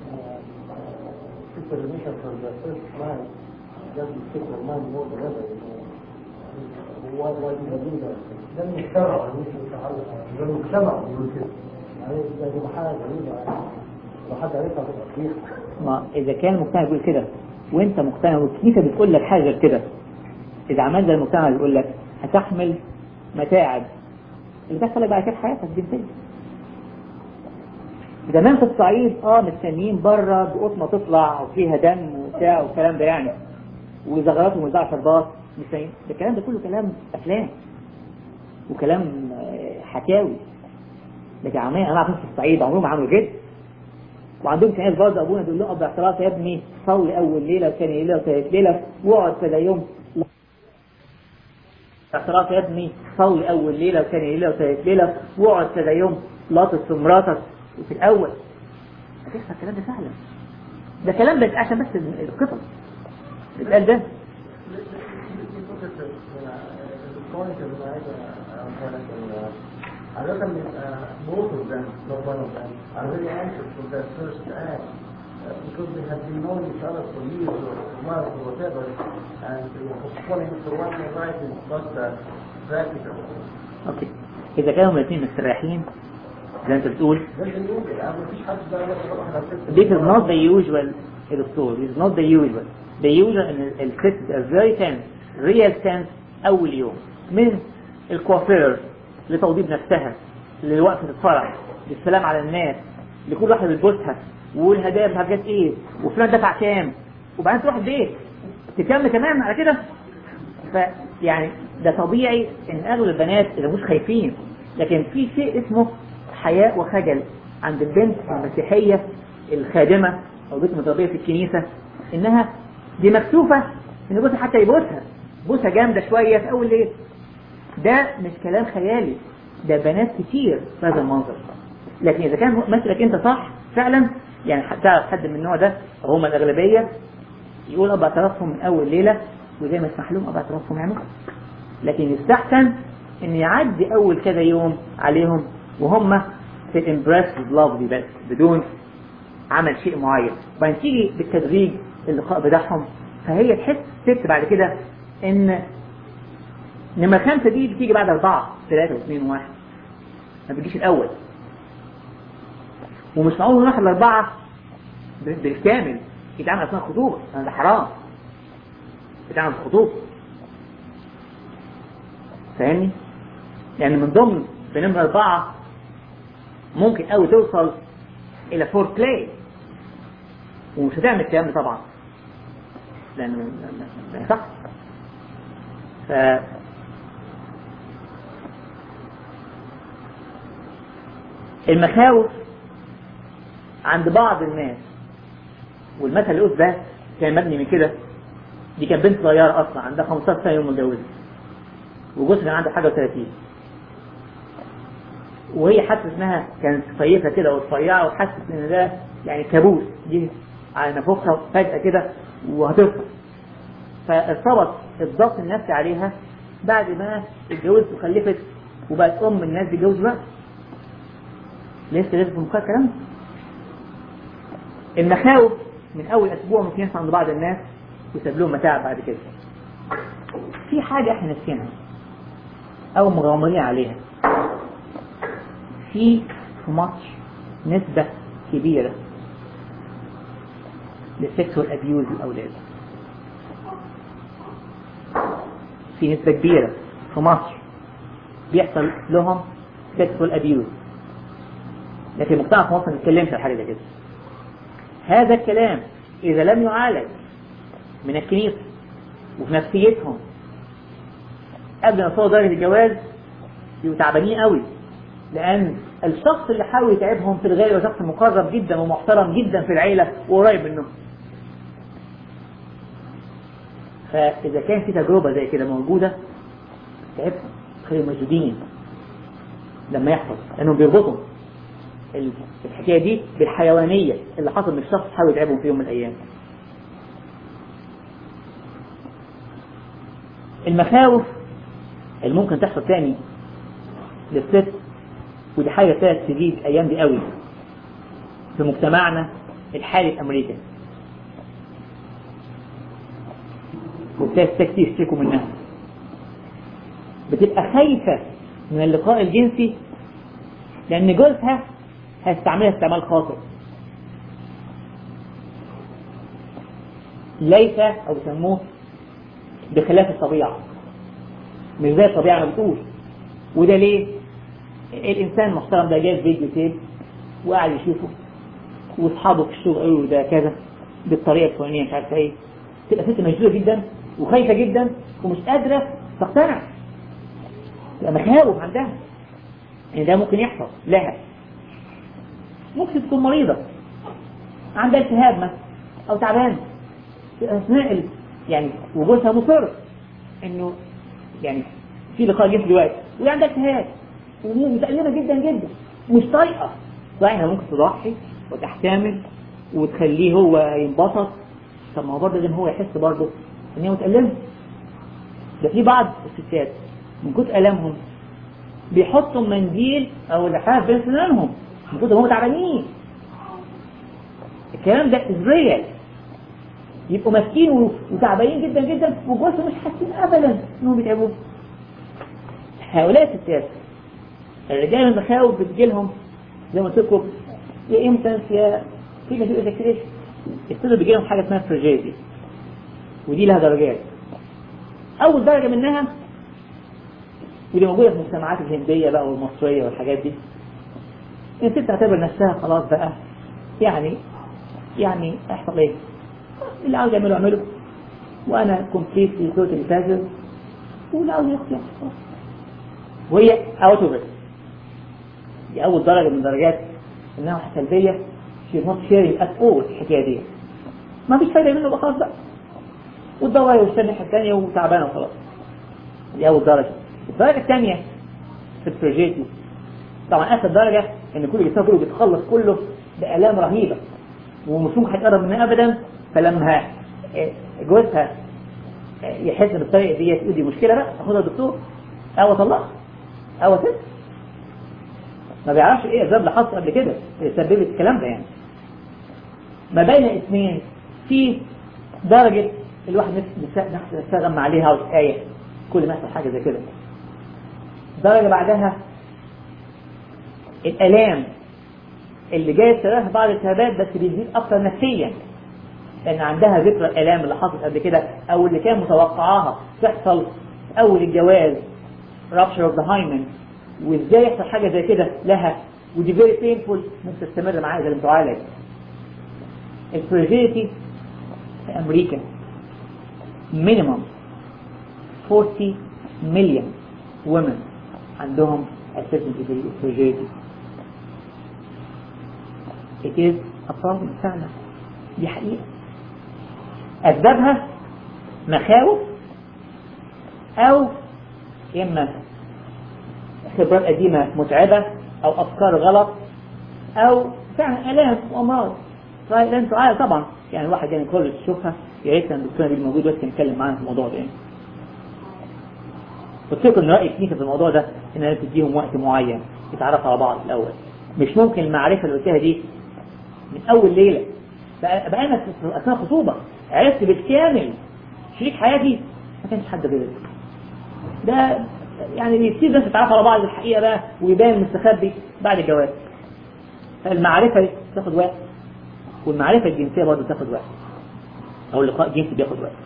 في الريميشن في الفيرست مان ده بيفتكر المان هو ده هو هو الذي ده المجتمع مش التعرف ده المجتمع بيقول كده يعني ده حاجة غريبة لو حد عرفها تبقى كتير. ما إذا كان المجتمع بيقول كده وأنت مقتنع والكنيسة بتقول لك حاجة غير كده، إذا عملت زي المجتمع بيقول لك هتحمل متاعب اللي تحصل لك بعد كده في حياتك الجنسية. زمان في الصعيد اه مستنيين بره بقطمة تطلع وفيها دم وبتاع والكلام ده يعني، وزغراتهم وزع شربات مستنيين. الكلام ده كله كلام أفلام وكلام حكاوي. لكن عمليا أنا عارف في الصعيد عمرهم ما عملوا كده. وعندهم كنايس برضه ابونا بيقول له قضي اعتراف يا ابني، صلي اول ليله وثاني ليله وثالث ليله واقعد كذا يوم. اعتراف يا ابني، صلي اول ليله وثاني ليله وثالث ليله واقعد كذا يوم، لاطس في مراتك. وفي الاول هتحصل الكلام ده فعلا، ده كلام بس عشان بس القصص القال ده. عادة both of them, not one of them, are very anxious for that first act uh, because they have been knowing each other for years or months or whatever, and postponing for one night is not uh, practical. اوكي، إذا كانوا الاثنين مستريحين زي أنت بتقول. This is not the usual الدكتور. This is not the usual. The usual إن الكريست is very tense, real tense أول يوم، من الكوافير لتوضيب نفسها، لوقفة الفرح، للسلام على الناس، لكل واحد بيبوسها والهدايا بحاجات ايه وفلان دفع كام، وبعدين تروح البيت تكمل كمان على كده. فيعني ده طبيعي ان اغلب البنات اللي مش خايفين، لكن في شيء اسمه حياء وخجل عند البنت المسيحية الخادمة او بنت متربية في الكنيسة، انها دي مكسوفة ان يبوسها حتى يبوسها بوسها جامدة شوية في اول ليل. ده مش كلام خيالي، ده بنات كتير في هذا المنظر. لكن إذا كان مثلك أنت صح فعلا، يعني تعرف حد من النوع ده هم الأغلبية يقول أبقى اعترافهم من أول ليلة، وزي ما يسمح لهم أبقى اعترافهم يعملوا. لكن يستحسن إن يعدي أول كذا يوم عليهم وهم في الامبرس باللاف دي بس بدون عمل شيء معين، وبعدين تيجي بالتدريج اللقاء بتاعهم. فهي تحس ست بعد كده إن لما خمسة دي بتيجي بعد أربعة ثلاثة واثنين وواحد، ما بتجيش الأول. ومش معقول نروح الأربعة بالكامل يتعمل أثناء الخطوبة، ده حرام يتعمل في الخطوبة، فاهمني؟ يعني من ضمن بنمرة أربعة ممكن أوي توصل إلى فور بلاي، ومش هتعمل الكلام ده طبعا لأنه ما يصح. ف المخاوف عند بعض الناس، والمثل اللي قلت ده كان مبني من كده. دي كانت بنت صغيرة أصلا عندها خمستاشر سنة يوم متجوزة، وجوزها كان عنده حاجة وثلاثين، وهي حاسة إنها كانت صيفة كده ورفيعة، وحاسة إن ده يعني كابوس جه على نفوخها فجأة كده وهتفرق. فارتبط الضغط النفسي عليها بعد ما اتجوزت وخلفت وبقت أم الناس بيتجوزوا بقى. لسه لسه في مكان كلام. المخاوف من أول أسبوع ممكن يحصل عند بعض الناس ويسبب لهم متاعب بعد كده. في حاجة احنا نسيناها أو مغامرين عليها. في في مصر نسبة كبيرة للسكسوال أبيوز الأولاد. في نسبة كبيرة في مصر بيحصل لهم سكسوال أبيوز، لكن المجتمع في مصر ما بيتكلمش على حاجة زي كده. هذا الكلام إذا لم يعالج من الكنيسة وفي نفسيتهم قبل ما يوصلوا درجة الجواز يبقوا تعبانين قوي، لأن الشخص اللي حاول يتعبهم في الغالب هو شخص مقرب جدا ومحترم جدا في العيلة وقريب منهم. فإذا كان في تجربة زي كده موجودة تعبهم، خليهم موجودين لما يحصل، لأنهم بيربطوا الحكاية دي بالحيوانية اللي حصل من الشخص حاول يتعبهم في يوم من الأيام. المخاوف اللي ممكن تحصل تاني للست، ودي حاجة ابتدت تزيد الأيام دي قوي في مجتمعنا الحالي في أمريكا، وابتدت كتير يشتكوا منها. بتبقى خايفة من اللقاء الجنسي لأن جوزها هيستعملها استعمال خاطئ، ليس أو بيسموه بخلاف الطبيعة، مش زي الطبيعة ما بتقول. وده ليه؟ الإنسان المحترم ده جايب فيديو تيب وقاعد يشوفه، واصحابه في الشغل قالوا له ده كذا بالطريقة الفلانية مش عارفة ايه، تبقى ست مشدودة جدا وخايفة جدا ومش قادرة تقتنع، تبقى مخاوف عندها ان ده ممكن يحصل لها. ممكن تكون مريضة عندها التهاب مثلا او تعبان في اثناء ال... يعني وجوزها مصر انه يعني في لقاء جنسي دلوقتي وهي عندها التهاب ومتألمة جدا جدا مش طايقة، فاحنا ممكن تضحي وتحتمل وتخليه هو ينبسط. طب ما هو برضه لازم هو يحس برضه ان هي متألمة. ده في بعض الستات من كتر ألمهم بيحطوا منديل او لحاف بين سنانهم من كتر هم تعبانين. الكلام ده ازريال، يبقوا ماسكين وتعبانين جدا جدا وجوزهم مش حاسين ابدا انهم بيتعبوا. هؤلاء الستات الرجال المخاوف بتجيلهم زي ما قلت لكم يا امتى يا في مسؤولية تكريش، يبتدوا بيجيلهم حاجه اسمها فرجيتي، ودي لها درجات. اول درجه منها ودي موجوده في المجتمعات الهنديه بقى والمصريه والحاجات دي، ان الست تعتبر نفسها خلاص بقى يعني يعني احصل ايه اللي عاوز يعمله اعمله وانا كومبليتلي توتالي فاجر واللي عاوز ياخد ياخد، وهي اوت اوف ات. دي اول درجه من درجات انها سلبيه، شيء نوت شيري ات اول. الحكايه دي ما فيش فايده منه بقى خلاص بقى، والدواء والسنه الثانيه وتعبانه وخلاص. دي اول درجه. الدرجه الثانيه في الفرجيتي طبعا اخر درجه ان كل جسمها كله بيتخلص كله بآلام رهيبه ومش ممكن هيقرب منها ابدا. فلما جوزها يحس بالطريقه دي تقول دي مشكله بقى اخدها الدكتور او اطلقها او اسيبها. ما بيعرفش ايه الاسباب اللي حصلت قبل كده اللي سببت الكلام ده. يعني ما بين اثنين في درجه الواحد نفسه يستغم عليها وتآية كل ما يحصل حاجه زي كده. درجه بعدها الالام اللي جايه تراها بعض الالتهابات بس بيزيد اكتر نفسيا، لان عندها ذكرى الالام اللي حصلت قبل كده او اللي كان متوقعاها تحصل اول الجواز rupture of the hymen، وازاي يحصل حاجه زي كده لها ودي very painful ممكن تستمر معاها زي ما تعالج. الفرجيتي في امريكا minimum forty million women عندهم assessment فرجيتي. it is a problem فعلا، دي حقيقة. أسبابها مخاوف أو إما خبرات قديمة متعبة أو أفكار غلط أو فعلا آلام وأمراض لازم تعالج طبعا. يعني الواحد يعني كل تشوفها يا ريت كان الدكتور نبيل موجود بس نتكلم معانا في الموضوع ده. يعني قلت لكم ان رأيي كنيسة في الموضوع ده ان انا تديهم وقت معين يتعرفوا على بعض الاول. مش ممكن المعرفة اللي قلتها دي من اول ليلة بقى, بقى انا في اثناء خطوبة عرفت بالكامل شريك حياتي ما كانش حد غيري. ده يعني بيصير ناس يتعرفوا على بعض الحقيقة بقى ويبان مستخبي بعد الجواز. فالمعرفة تاخد وقت، والمعرفة الجنسية برضه تاخد وقت، او اللقاء الجنسي بياخد وقت.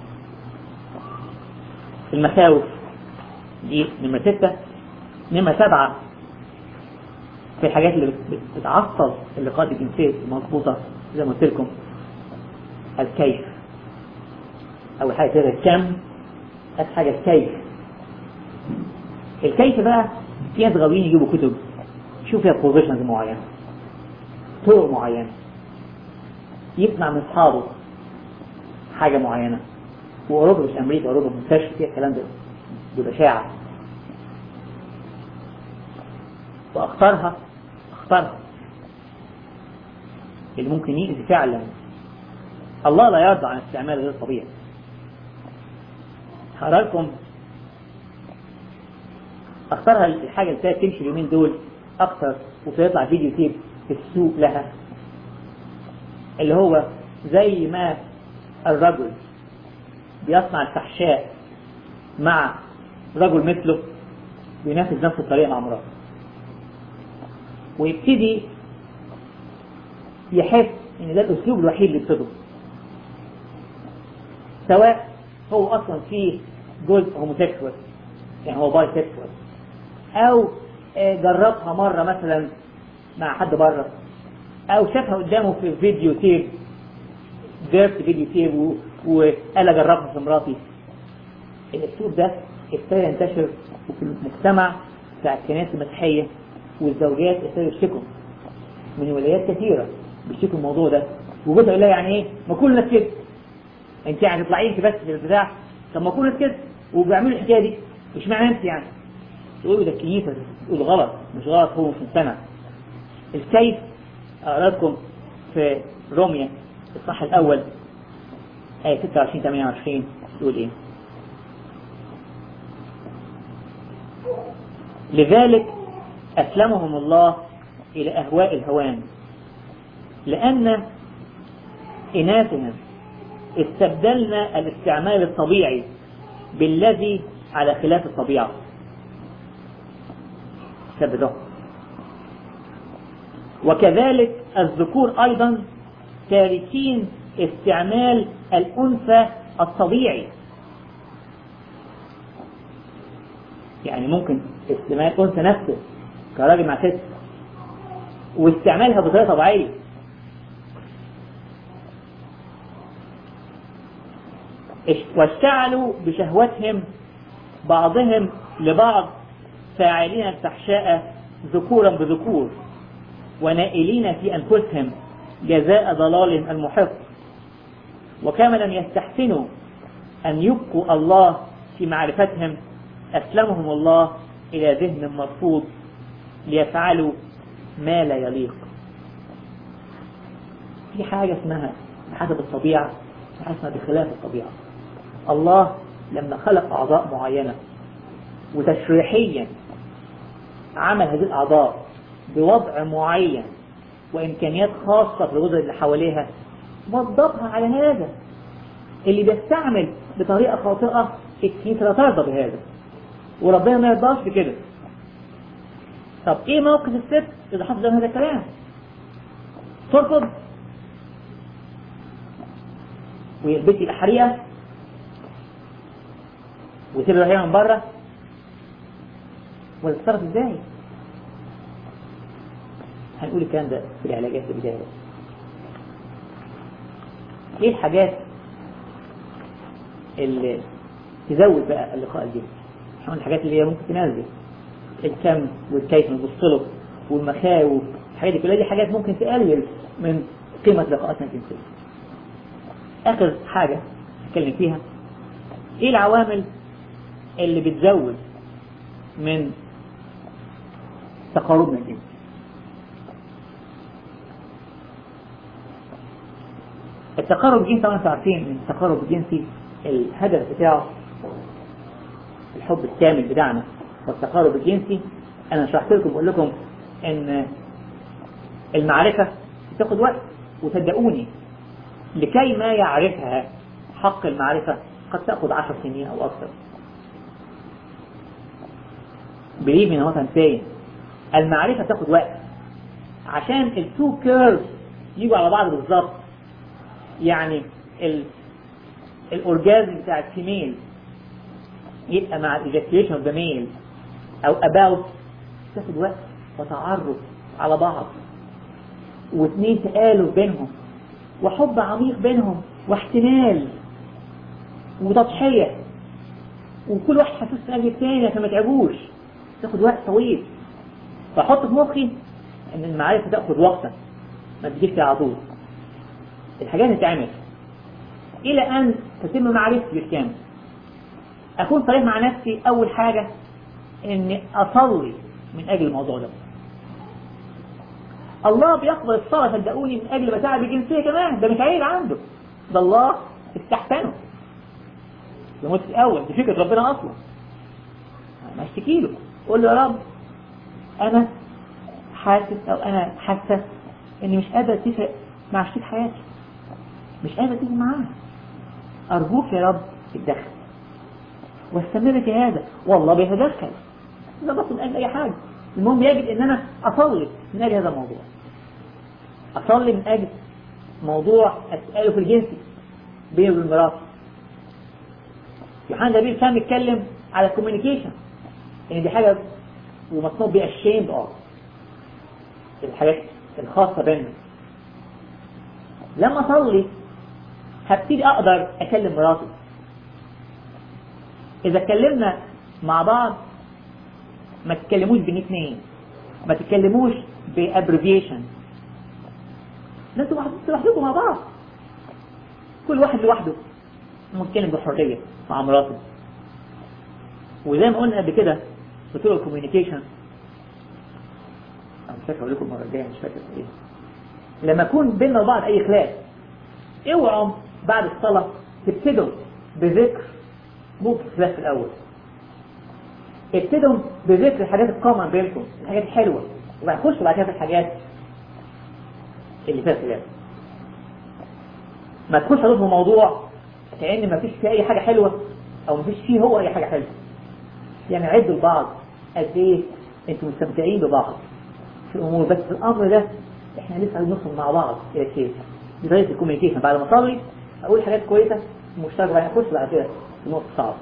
المخاوف دي نمرة ستة. نمرة سبعة في الحاجات اللي بتعطل اللقاءات الجنسية المضبوطة زي ما قلت لكم الكيف. أول حاجة كده الكم، أول حاجة الكيف. الكيف بقى في ناس غاويين يجيبوا كتب يشوف فيها بوزيشنز معينة طرق معينة، يسمع من أصحابه حاجة معينة. وأوروبا مش أمريكا، أوروبا منتشر فيها الكلام ده ببشاعة. واختارها اختارها اللي ممكن يأذي فعلا. الله لا يرضى عن استعمال غير طبيعي. هقرأ اختارها الحاجة اللي تمشي اليومين دول اكتر وسيطلع فيديو تيب في السوق لها، اللي هو زي ما الرجل بيصنع الفحشاء مع رجل مثله بينفذ نفس الطريقة مع مراته، ويبتدي يحس ان ده الاسلوب الوحيد اللي يبتده. سواء هو اصلا فيه جزء هوموسيكسوال يعني هو باي سيكسوال، او جربها مرة مثلا مع حد بره، او شافها قدامه في فيديو تيب جربت فيديو تيب وقال اجربها في مراتي. الاسلوب ده ابتدى ينتشر في المجتمع بتاع الكنائس المسيحية، والزوجات ابتدوا يشتكوا من ولايات كثيرة بيشتكوا الموضوع ده، وجوزها يقول لها يعني ايه ما كل الناس كده، انت يعني تطلعي انت بس في البتاع، طب ما كل الناس كده وبيعملوا الحكايه دي، مش معنى انت يعني تقولوا ده الكنيسه تقول غلط، مش غلط هو مش مقتنع. الكيف اقرا لكم في روميا الصح الاول آية ستة وعشرين ثمانية وعشرين يقول ايه؟ لذلك أسلمهم الله إلى أهواء الهوان لأن إناثهم استبدلنا الاستعمال الطبيعي بالذي على خلاف الطبيعة. استبدلوا. وكذلك الذكور أيضا تاركين استعمال الأنثى الطبيعي، يعني ممكن استعمال أنثى نفسه كراجل مع ست واستعمالها بطريقة طبيعية. واشتعلوا بشهوتهم بعضهم لبعض فاعلين الفحشاء ذكورا بذكور ونائلين في أنفسهم جزاء ضلال المحق. وكما لم يستحسنوا أن يبقوا الله في معرفتهم أسلمهم الله إلى ذهن مرفوض ليفعلوا ما لا يليق. في حاجة اسمها بحسب الطبيعة، في حاجة اسمها بخلاف الطبيعة. الله لما خلق أعضاء معينة وتشريحيا عمل هذه الأعضاء بوضع معين وإمكانيات خاصة في الغدد اللي حواليها، وضبها على هذا. اللي بيستعمل بطريقة خاطئة الكنيسة لا ترضى بهذا، وربنا ما يرضاش بكده. طب ايه موقف الست اذا حصل هذا الكلام؟ ترفض ويلبسي الأحرية ويسيب الرحية من بره، ولا تتصرف ازاي؟ هنقول الكلام ده في العلاجات البداية. ايه الحاجات اللي تزود بقى اللقاء الجنسي؟ احنا الحاجات اللي هي ممكن تنزل الكم والكيف نبصله والمخاوف، الحاجات دي كلها دي حاجات ممكن تقلل من قيمة لقاءاتنا الجنسية. آخر حاجة نتكلم فيها ايه العوامل اللي بتزود من تقاربنا الجنسي. التقارب الجنسي طبعا انتوا عارفين ان التقارب الجنسي الهدف بتاعه الحب الكامل بتاعنا. والتقارب الجنسي انا شرحت لكم بقول لكم ان المعرفة بتاخد وقت، وصدقوني لكي ما يعرفها حق المعرفة قد تأخذ عشر سنين او اكثر. believe me what I'm saying. المعرفة تاخد وقت عشان التو كيرز يجوا على بعض بالظبط. يعني ال الاورجازم بتاع الفيميل يبقى مع الايجاكيوليشن اوف ذا ميل او about تاخد وقت وتعرف على بعض، واثنين تآلف بينهم، وحب عميق بينهم، واحتمال وتضحية، وكل واحد حاسس قلب الثاني عشان ما تعبوش. تاخد وقت طويل. فحط في مخي ان المعرفة تاخد وقتا، ما تجيش على طول. الحاجات تتعمل الى ان تتم معرفتي بالكامل. اكون صريح مع نفسي. اول حاجة اني اصلي من اجل الموضوع ده. الله بيقبل الصلاة صدقوني من اجل متاعب الجنسية كمان، ده مش عيب عنده، ده الله استحسنه. ده مش الاول، دي فكرة ربنا اصلا. ما اشتكي له، قول له يا رب انا حاسس او انا حاسة اني مش قادر اتفق مع شريك حياتي، مش قادر اتفق معاه، ارجوك يا رب اتدخل واستمر في هذا. والله بيتدخل، ده بس من اجل اي حاجة. المهم يجب ان انا اصلي من اجل هذا الموضوع، اصلي من اجل موضوع التآلف الجنسي بيني وبين مراتي. يوحنا النبي كان بيتكلم على الكوميونيكيشن ان دي حاجه ومصنوع بي ashamed of الحاجات الخاصه بيننا. لما اصلي هبتدي اقدر اكلم مراتي. اذا اتكلمنا مع بعض ما تتكلموش بنيك نيم، ما تتكلموش بابريفيشن، لا انتوا لوحدكم مع بعض، كل واحد لوحده ممكن بحريه مع مراته. وزي ما قلنا قبل كده في طرق الكوميونيكيشن، انا مش فاكر اقول لكم المره الجايه، مش فاكر ايه، لما يكون بيننا وبعض اي خلاف اوعوا بعد الصلاه تبتدوا بذكر ممكن خلاف في الاول، ابتدوا بذكر الحاجات الكومن بينكم، الحاجات الحلوه، وبعد خشوا بعد كده في الحاجات اللي فيها خلاف. ما تخش في موضوع كأن ما فيش فيه اي حاجه حلوه او ما فيش فيه هو اي حاجه حلوه. يعني عدوا لبعض قد ايه انتم مستمتعين ببعض في الامور، بس في الامر ده احنا لسه هنوصل مع بعض الى شيء. دي طريقه الكوميونيكيشن، بعد ما اصلي اقول حاجات كويسه مشتركه، بعد اخش بعد كده في نقطه صعبه.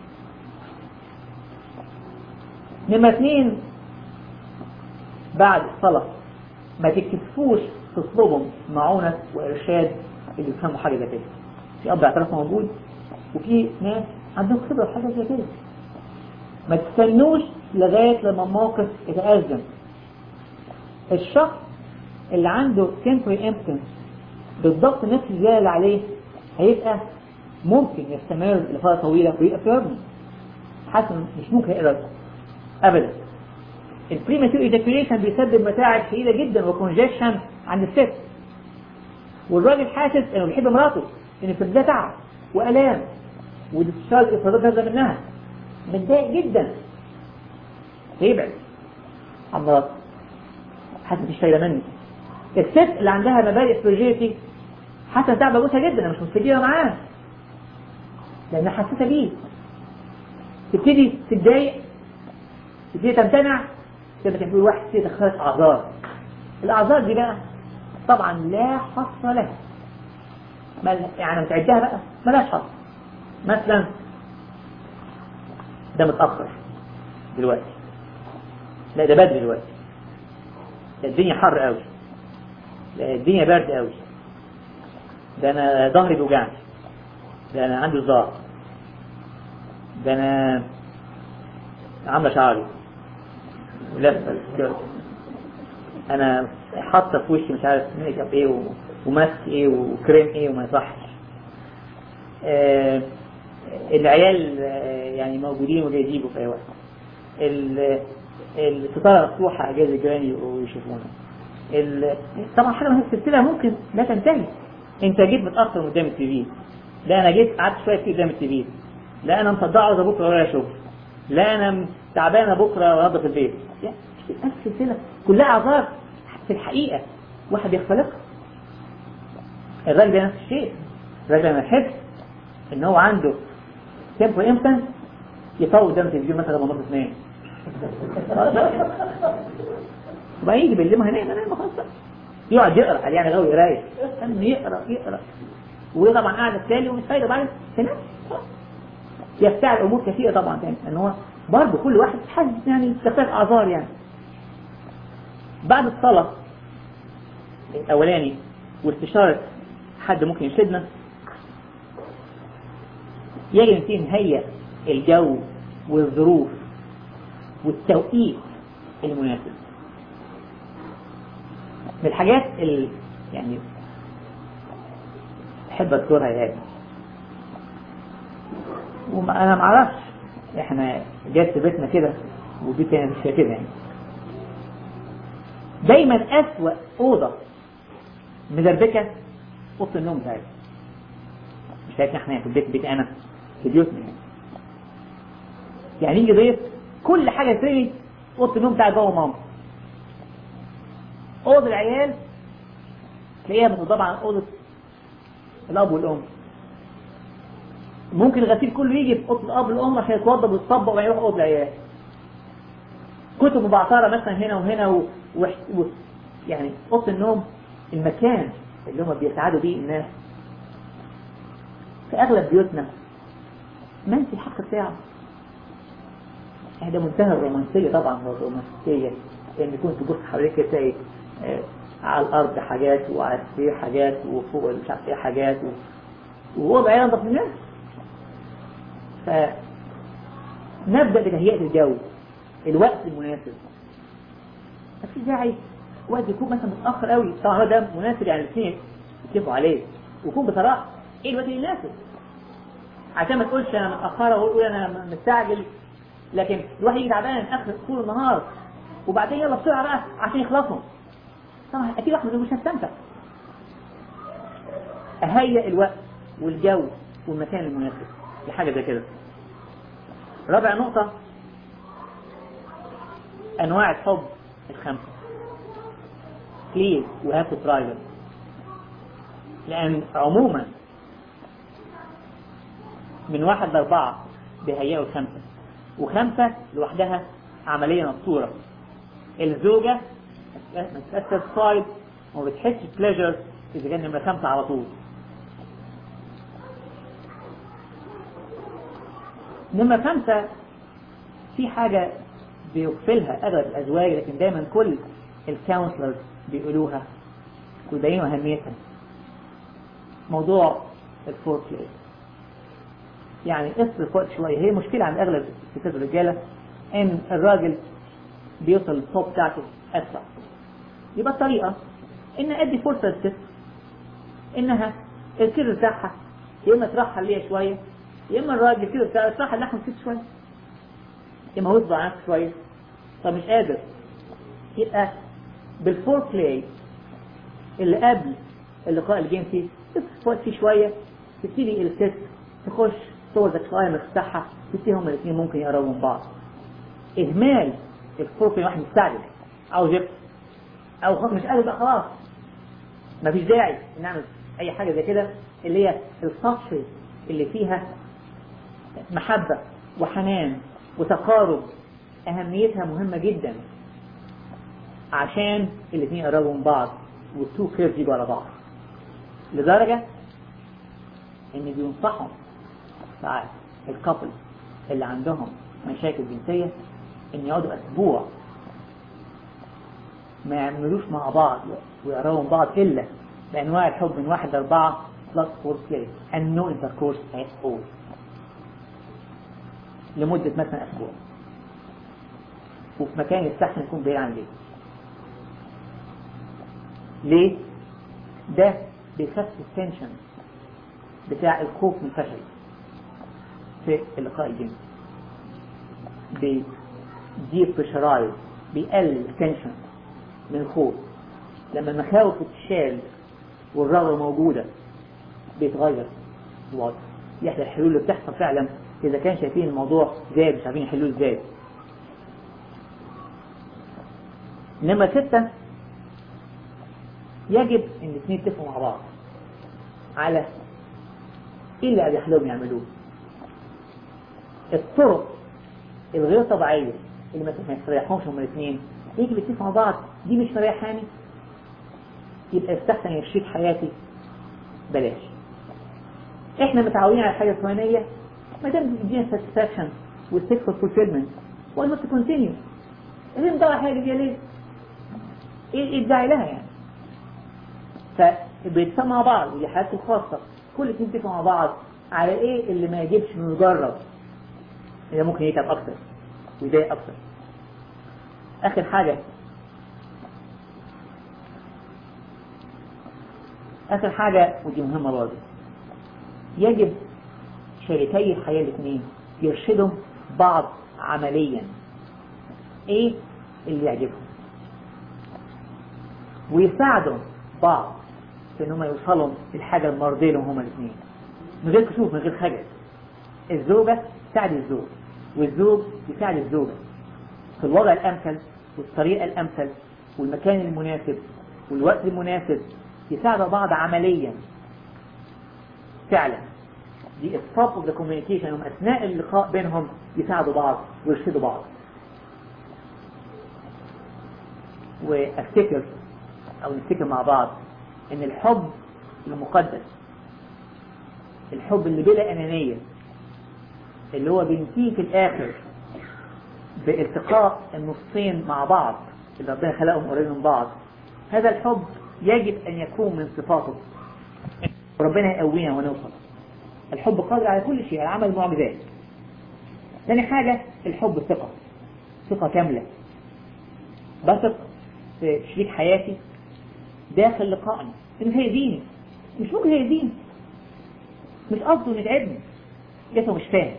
نمرة اثنين، بعد الصلاه ما تكتفوش تطلبوا معونه وارشاد اللي يفهموا حاجه زي كده. في اب اعتراف موجود وفي ناس عندهم خبره في حاجه زي كده. ما تستنوش لغايه لما الموقف يتأزم. الشخص اللي عنده temporary impotence بالضبط النفس الزياده اللي عليه هيبقى ممكن يستمر لفتره طويله ويبقى بيرمننت. حسن مش ممكن يقدر ابدا. البريماتور ايجاكيوليشن بيسبب متاعب شديده جدا وكونجكشن عند الست، والراجل حاسس انه بيحب مراته ان في ده تعب والام والاستشهاد الافرازات نازله منها، متضايق جدا فيبعد عن مراته، حاسس مش شايله مني. الست اللي عندها مبادئ فرجيتي حاسه تعب ابوسها جدا، انا مش مستجيبه معاه لانها حاسه بيه، تبتدي تتضايق، تبتدي تمتنع، تبقى تقول واحد تبتدي تدخلك اعذار. الاعذار دي بقى طبعا لا حصر لها، يعني متعدها بقى ملاش حصر. مثلا ده متأخر دلوقتي، لا ده بدري دلوقتي، ده الدنيا حر قوي، ده الدنيا برد قوي، ده انا ظهري بيوجعني، ده انا عندي صداع، ده انا عامله شعري ولفه السكيرت، انا حاطه في وشي مش عارف ميك اب ايه وماسك ايه وكريم ايه وما يصحش. آه العيال آه يعني موجودين وجايبوا في اي وقت. الستاره مفتوحه اجازه الجيران ويشوفونا. طبعا حاجه من السلسله ممكن لا تنتهي. انت جيت متاخر قدام التي في، لا انا جيت قعدت شويه كتير قدام التي في، لا انا مصدعه عاوزه بكره ورايا شغل، لا انا تعبانه بكره وانظف البيت. السلسله كلها اعذار في الحقيقه واحد يختلقها. الراجل ده نفس الشيء، الراجل لما يحس ان هو عنده temporary impotence يفوت قدام التلفزيون مثلا لما نص اثنين وبقى يجي بالليل ما هنام انا خلاص يقعد يقرا يعني غاوي قرايه، يقرا يقرا وطبعا قاعد التالي ومش فايده بعد تنام. يفتعل امور كثيره طبعا تاني ان هو برضه كل واحد حاسس يعني تختلف اعذار. يعني بعد الصلاه الاولاني واستشاره حد ممكن يشدنا، يجب نبتدي نهيئ الجو والظروف والتوقيت المناسب. من الحاجات اللي يعني احب اذكرها يا ابني، وانا ما اعرفش احنا جات في بيتنا كده وبيت انا مش كده يعني، دايما اسوأ اوضه مدربكه اوضه النوم بتاعتي. مش شايفنا احنا في البيت بيت انا في بيوتنا يعني. يعني يجي ضيف كل حاجه ترمي اوضه النوم بتاع بابا وماما. اوضه العيال تلاقيها متضبعه عن اوضه الاب والام. ممكن الغسيل كله يجي في اوضه الاب والام عشان يتوضى ويتصبق وبعدين يروح اوضه العيال. كتب مبعثره مثلا هنا وهنا و... و... و... يعني اوضه النوم المكان اللي هم بيسعدوا بيه الناس. في اغلب بيوتنا منسي الحق بتاعه. هذا منتهى الرومانسية طبعا، هو الرومانسية ان يكون تبص حواليك تلاقي آه على الارض حاجات وعلى السرير حاجات وفوق مش عارف ايه حاجات و... ووضع ينظف من الناس. فنبدأ بتهيئة الجو، الوقت المناسب. مفيش داعي وقت يكون مثلا متأخر قوي، طبعا ده مناسب يعني الاثنين يتفقوا عليه، ويكون بصراحة ايه الوقت اللي يناسب، عشان ما تقولش انا متأخرة وتقول انا مستعجل. لكن الواحد يجي تعبان اخر طول النهار وبعدين يلا بسرعة بقى عشان يخلصهم، طبعا اكيد واحد مش هستمتع. اهيئ الوقت والجو والمكان المناسب لحاجة زي كده. رابع نقطة، انواع الحب الخمسة. بليز وهاف تو تراي ذم، لان عموما من واحد لاربعة بيهيئوا الخمسة، وخمسة لوحدها عملية مبصورة. الزوجة ما تتأثر صايد وما بتحسش بليجر إذا كان نمرة خمسة على طول. نمرة خمسة في حاجة بيغفلها أغلب الأزواج، لكن دايما كل الكونسلرز بيقولوها ويبينوا أهميتها، موضوع الفور بلاي. يعني اصرف وقت شوية. هي مشكلة عند أغلب الستات الرجالة إن الراجل بيوصل للطوب بتاعته أسرع. يبقى الطريقة إن أدي فرصة للست إنها الكير بتاعها يا إما ترحل ليها شوية، يا إما الراجل الكير بتاعها ترحل لحم الست شوية، يا إما هو يصبع عنك شوية طب مش قادر. يبقى بالفور بلاي اللي قبل اللقاء الجنسي تصرف وقت فيه شوية، تبتدي الست تخش صور ذكرية مفتاحة، تبتدي هما الاثنين ممكن يقربوا من بعض. إهمال الفور بلاي واحد مستعجل أو جبت أو مش قادر بقى خلاص، مفيش داعي نعمل أي حاجة زي كده. اللي هي السطح اللي فيها محبة وحنان وتقارب أهميتها مهمة جدا عشان الاثنين يقربوا من بعض والتو كيرز يجوا على بعض، لدرجة ان بينصحوا ساعات الكابل اللي عندهم مشاكل جنسية ان يقعدوا اسبوع ما يعملوش مع بعض ويقربوا من بعض الا بانواع الحب من واحد لاربعة بلس فور بلاي and no intercourse at all لمدة مثلا اسبوع، وفي مكان يستحسن يكون بعيد عن البيت. ليه؟ ده بيخفف التنشن بتاع الخوف من الفشل في اللقاء الجنسي، بيجيب بريشرايز، بيقلل التنشن من الخوف. لما المخاوف تتشال والرغبة موجودة بيتغير الوضع. يحدى الحلول اللي بتحصل فعلا إذا كان شايفين الموضوع زاد مش عارفين يحلوه ازاي. إنما ستة، يجب ان الاثنين يتفقوا مع بعض على ايه اللي اريح لهم يعملوه. الطرق الغير طبيعيه اللي ما يستريحهمش هم الاثنين يجب يتفقوا مع بعض، دي مش مريحاني يبقى يستحسن يا شريك حياتي بلاش. احنا متعودين على حاجه فلانيه ما دام بتدينا ساتسفاكشن والسكسفul فولفيلمنت why not to continue؟ ليه ندور حاجه دي ليه؟ ايه الداعي لها يعني؟ فبيتفقوا مع بعض، ودي حالته الخاصة كل اتنين يتفقوا مع بعض على ايه اللي ما يجبش انه يجرب، اللي ممكن يتعب اكتر ويضايق اكتر. اخر حاجة اخر حاجة ودي مهمة برضه، يجب شريكي الحياة الاثنين يرشدوا بعض عمليا ايه اللي يعجبهم، ويساعدوا بعض في انهم يوصلوا للحاجة المرضية لهم هما الاثنين من غير كسوف من غير خجل. الزوجة تساعد الزوج والزوج يساعد الزوجة في الوضع الامثل والطريقة الامثل والمكان المناسب والوقت المناسب، يساعدوا بعض عمليا فعلا. دي الطب اوف ذا كوميونيكيشن، هم اثناء اللقاء بينهم يساعدوا بعض ويرشدوا بعض. وافتكر او نفتكر مع بعض ان الحب المقدس، الحب اللي بلا انانية، اللي هو بينتهي في الآخر بالتقاء النصين مع بعض اللي ربنا خلقهم قريبين من بعض، هذا الحب يجب أن يكون من صفاته، وربنا يقوينا ونوصل. الحب قادر على كل شيء، على عمل المعجزات. ثاني حاجة الحب ثقة، ثقة كاملة، بثق في شريك حياتي داخل لقائنا إنه هيديني، مش ممكن هيديني، مش قصده إنه يتعبني، لسه مش فاهم.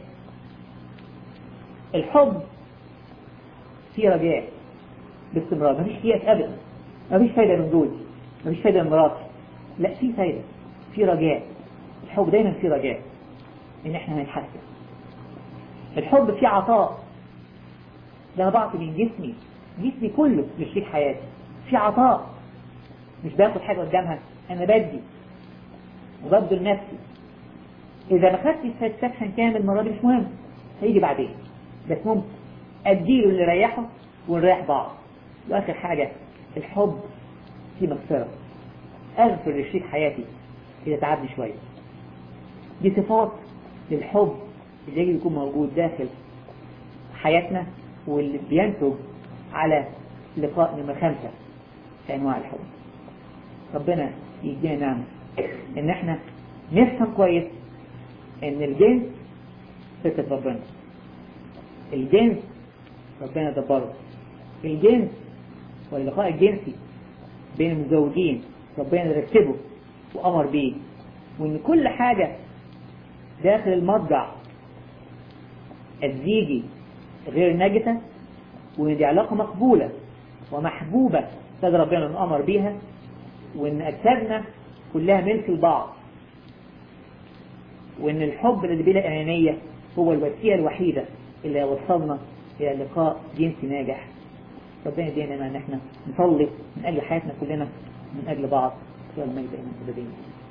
الحب فيه رجاء باستمرار، مفيش يأس أبدا، مفيش فايدة من جوزي، مفيش فايدة من مراتي، لا في فايدة، في رجاء. الحب دايما فيه رجاء إن إحنا هنتحسن. الحب فيه عطاء، ده أنا بعطي من جسمي، جسمي كله لشريك حياتي، في عطاء، مش باخد حاجة قدامها، أنا بدي وببذل نفسي. إذا ما خدتش ساتسفاكشن كامل المرة دي مش مهم، هيجي بعدين، بس ممكن أديله اللي يريحه ونريح بعض. وآخر حاجة الحب فيه مغفرة، أغفر لشريك حياتي إذا تعبني شوية. دي صفات للحب اللي يجب يكون موجود داخل حياتنا، واللي بينتج على لقاء نمرة خمسة في أنواع الحب. ربنا يدينا نعمة إن إحنا نفهم كويس إن الجنس فكرة ربنا، الجنس ربنا دبره، الجنس واللقاء الجنسي بين المزوجين ربنا رتبه وأمر بيه، وإن كل حاجة داخل المضجع الزيجي غير نجسة، وإن دي علاقة مقبولة ومحبوبة تقدر ربنا أن أمر بيها، وإن أجسادنا كلها ملك البعض، وإن الحب الذي بلا أنانية هو الوسيلة الوحيدة اللي وصلنا إلى لقاء جنسي ناجح. ربنا يدينا أن احنا نصلي من أجل حياتنا كلنا من أجل بعض. والمجد إلى الأبدين.